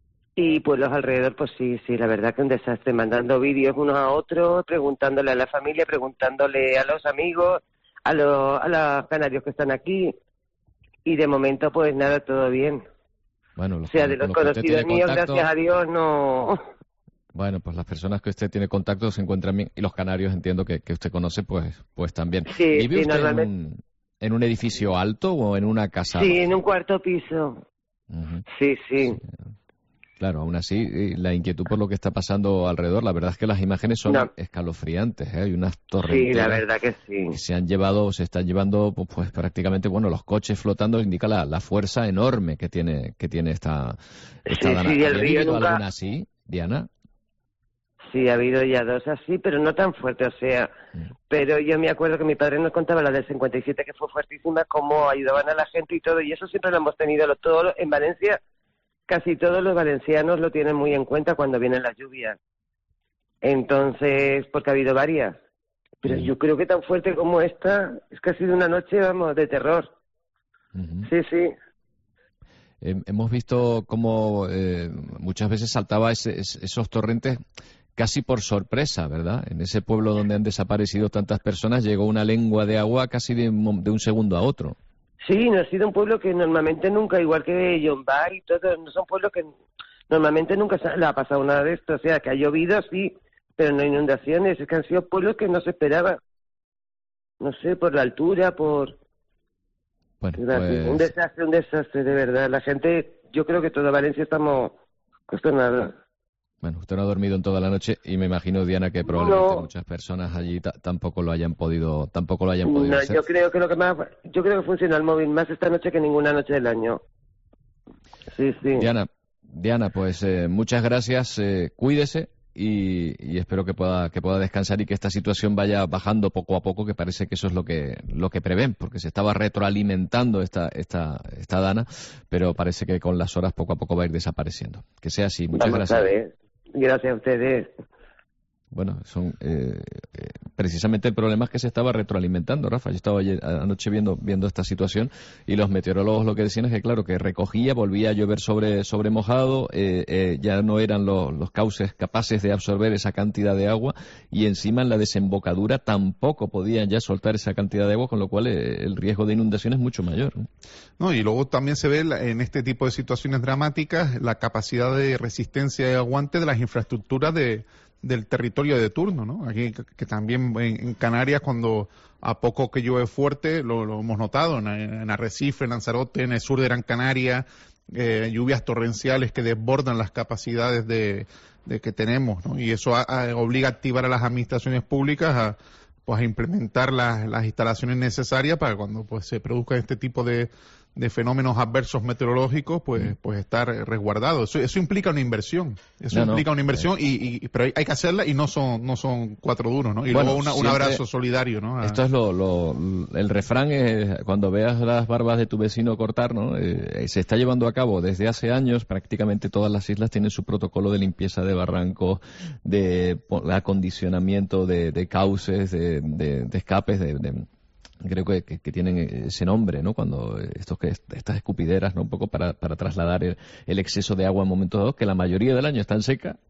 y pues los alrededor, pues sí, sí, la verdad que un desastre, mandando vídeos unos a otros, preguntándole a la familia, preguntándole a los amigos, a los, a los canarios que están aquí, y de momento pues nada, todo bien. Bueno, los, o sea, de los, los conocidos míos, contacto... gracias a Dios, no... Bueno, pues las personas que usted tiene contacto se encuentran bien, y los canarios entiendo que, que usted conoce, pues pues también. Sí, ¿Vive sí, usted normalmente... en, un, en un edificio alto o en una casa? Sí, en un cuarto piso. Uh-huh. Sí, sí. sí. Claro, aún así, la inquietud por lo que está pasando alrededor, la verdad es que las imágenes son no. escalofriantes, ¿eh? Hay unas torrenteras sí, la verdad que, sí. que se han llevado, se están llevando, pues prácticamente, bueno, los coches flotando, indica la, la fuerza enorme que tiene que tiene esta, esta sí, dana. Sí, ¿Había habido nunca... alguna así, Diana? Sí, ha habido ya dos así, pero no tan fuerte, o sea, mm. pero yo me acuerdo que mi padre nos contaba la del cincuenta y siete, que fue fuertísima, cómo ayudaban a la gente y todo, y eso siempre lo hemos tenido, lo, todo en Valencia, casi todos los valencianos lo tienen muy en cuenta cuando vienen las lluvias. Entonces, porque ha habido varias, pero mm. yo creo que tan fuerte como esta, es que ha sido una noche, vamos, de terror. Mm-hmm. Sí, sí. Eh, hemos visto cómo eh, muchas veces saltaba ese, esos torrentes casi por sorpresa, ¿verdad? En ese pueblo donde han desaparecido tantas personas llegó una lengua de agua casi de, de un segundo a otro. Sí, no ha sido un pueblo que normalmente nunca, igual que Yombay y todo, no son pueblos que normalmente nunca se le ha pasado nada de esto. O sea, que ha llovido, sí, pero no inundaciones. Es que han sido pueblos que no se esperaba. No sé, por la altura, por... Bueno, pues... Un desastre, un desastre, de verdad. La gente, yo creo que toda Valencia estamos consternados. Bueno, usted no ha dormido en toda la noche y me imagino, Diana, que probablemente no. muchas personas allí t- tampoco lo hayan podido, tampoco lo hayan podido no, hacer. Yo creo que lo que más, yo creo que funciona el móvil más esta noche que ninguna noche del año. Sí, sí. Diana, Diana, pues eh, muchas gracias, eh, cuídese y, y espero que pueda que pueda descansar y que esta situación vaya bajando poco a poco, que parece que eso es lo que lo que prevén, porque se estaba retroalimentando esta esta esta dana, pero parece que con las horas poco a poco va a ir desapareciendo. Que sea así. Muchas Vamos gracias. A ver. Gracias a ustedes. Bueno, son eh, eh, precisamente el problema es que se estaba retroalimentando, Rafa. Yo estaba ayer, anoche viendo viendo esta situación y los meteorólogos lo que decían es que, claro, que recogía, volvía a llover sobre sobre mojado, eh, eh, ya no eran los, los cauces capaces de absorber esa cantidad de agua y encima en la desembocadura tampoco podían ya soltar esa cantidad de agua, con lo cual eh, el riesgo de inundación es mucho mayor, ¿no? No, y luego también se ve en este tipo de situaciones dramáticas la capacidad de resistencia y aguante de las infraestructuras de del territorio de turno, ¿no? Aquí que, que también en, en Canarias, cuando a poco que llueve fuerte, lo, lo hemos notado en, en Arrecife, en Lanzarote, en el sur de Gran Canaria, eh, lluvias torrenciales que desbordan las capacidades de, de que tenemos, ¿no? Y eso a, a, obliga a activar a las administraciones públicas a, pues, a implementar las, las instalaciones necesarias para cuando pues se produzca este tipo de de fenómenos adversos meteorológicos, pues pues estar resguardado. Eso, eso implica una inversión. Eso no, implica no. una inversión, y, y pero hay, hay que hacerla y no son no son cuatro duros, ¿no? Y bueno, luego una, un abrazo solidario, ¿no? A... Esto es lo, lo el refrán es, cuando veas las barbas de tu vecino cortar, ¿no? Eh, se está llevando a cabo desde hace años. Prácticamente todas las islas tienen su protocolo de limpieza de barrancos, de acondicionamiento de, de cauces, de, de, de escapes, de, de creo que, que, que tienen ese nombre, ¿no? Cuando estos que estas escupideras, ¿no? Un poco para, para trasladar el, el exceso de agua en momentos dados, que la mayoría del año están secas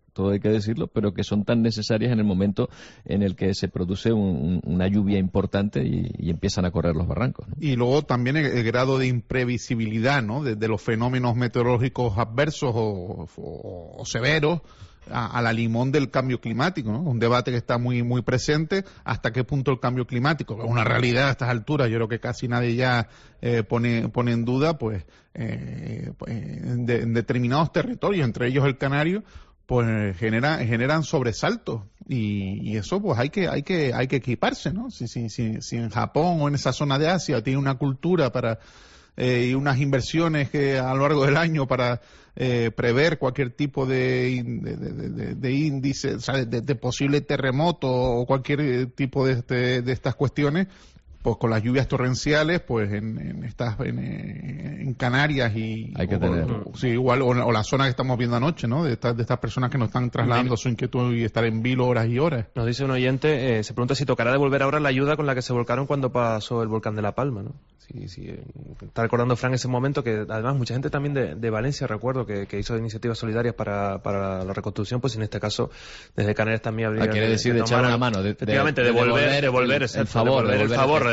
todo hay que decirlo, pero que son tan necesarias en el momento en el que se produce un, una lluvia importante y, y empiezan a correr los barrancos, ¿no? Y luego también el, el grado de imprevisibilidad, ¿no?, de, de los fenómenos meteorológicos adversos o, o, o severos a, a la limón del cambio climático, ¿no? Un debate que está muy muy presente, hasta qué punto el cambio climático, que es una realidad a estas alturas, yo creo que casi nadie ya eh, pone pone en duda, pues, eh, pues en, de, en determinados territorios, entre ellos el canario, pues genera, generan sobresaltos y, y eso pues hay que hay que hay que equiparse, ¿no? Si, si, si, si en Japón o en esa zona de Asia tiene una cultura para eh, y unas inversiones que a lo largo del año para eh, prever cualquier tipo de, de, de, de, de índice, o sea, de, de posible terremoto o cualquier tipo de, este, de estas cuestiones, pues con las lluvias torrenciales, pues en, en estas en, en Canarias y hay que o, tener o, sí, igual o, o la zona que estamos viendo anoche, ¿no? De estas de estas personas que nos están trasladando su inquietud y estar en vilo horas y horas. Nos dice un oyente, eh, se pregunta si tocará devolver ahora la ayuda con la que se volcaron cuando pasó el volcán de La Palma, ¿no? Sí, sí, eh, está recordando Fran ese momento que además mucha gente también de, de Valencia, recuerdo, que, que hizo iniciativas solidarias para, para la reconstrucción, pues en este caso desde Canarias también habría... Ah, quiere decir de, de echar una mano, de, efectivamente, de, de devolver, devolver, devolver, el, exacto, el favor, devolver el devolver favor,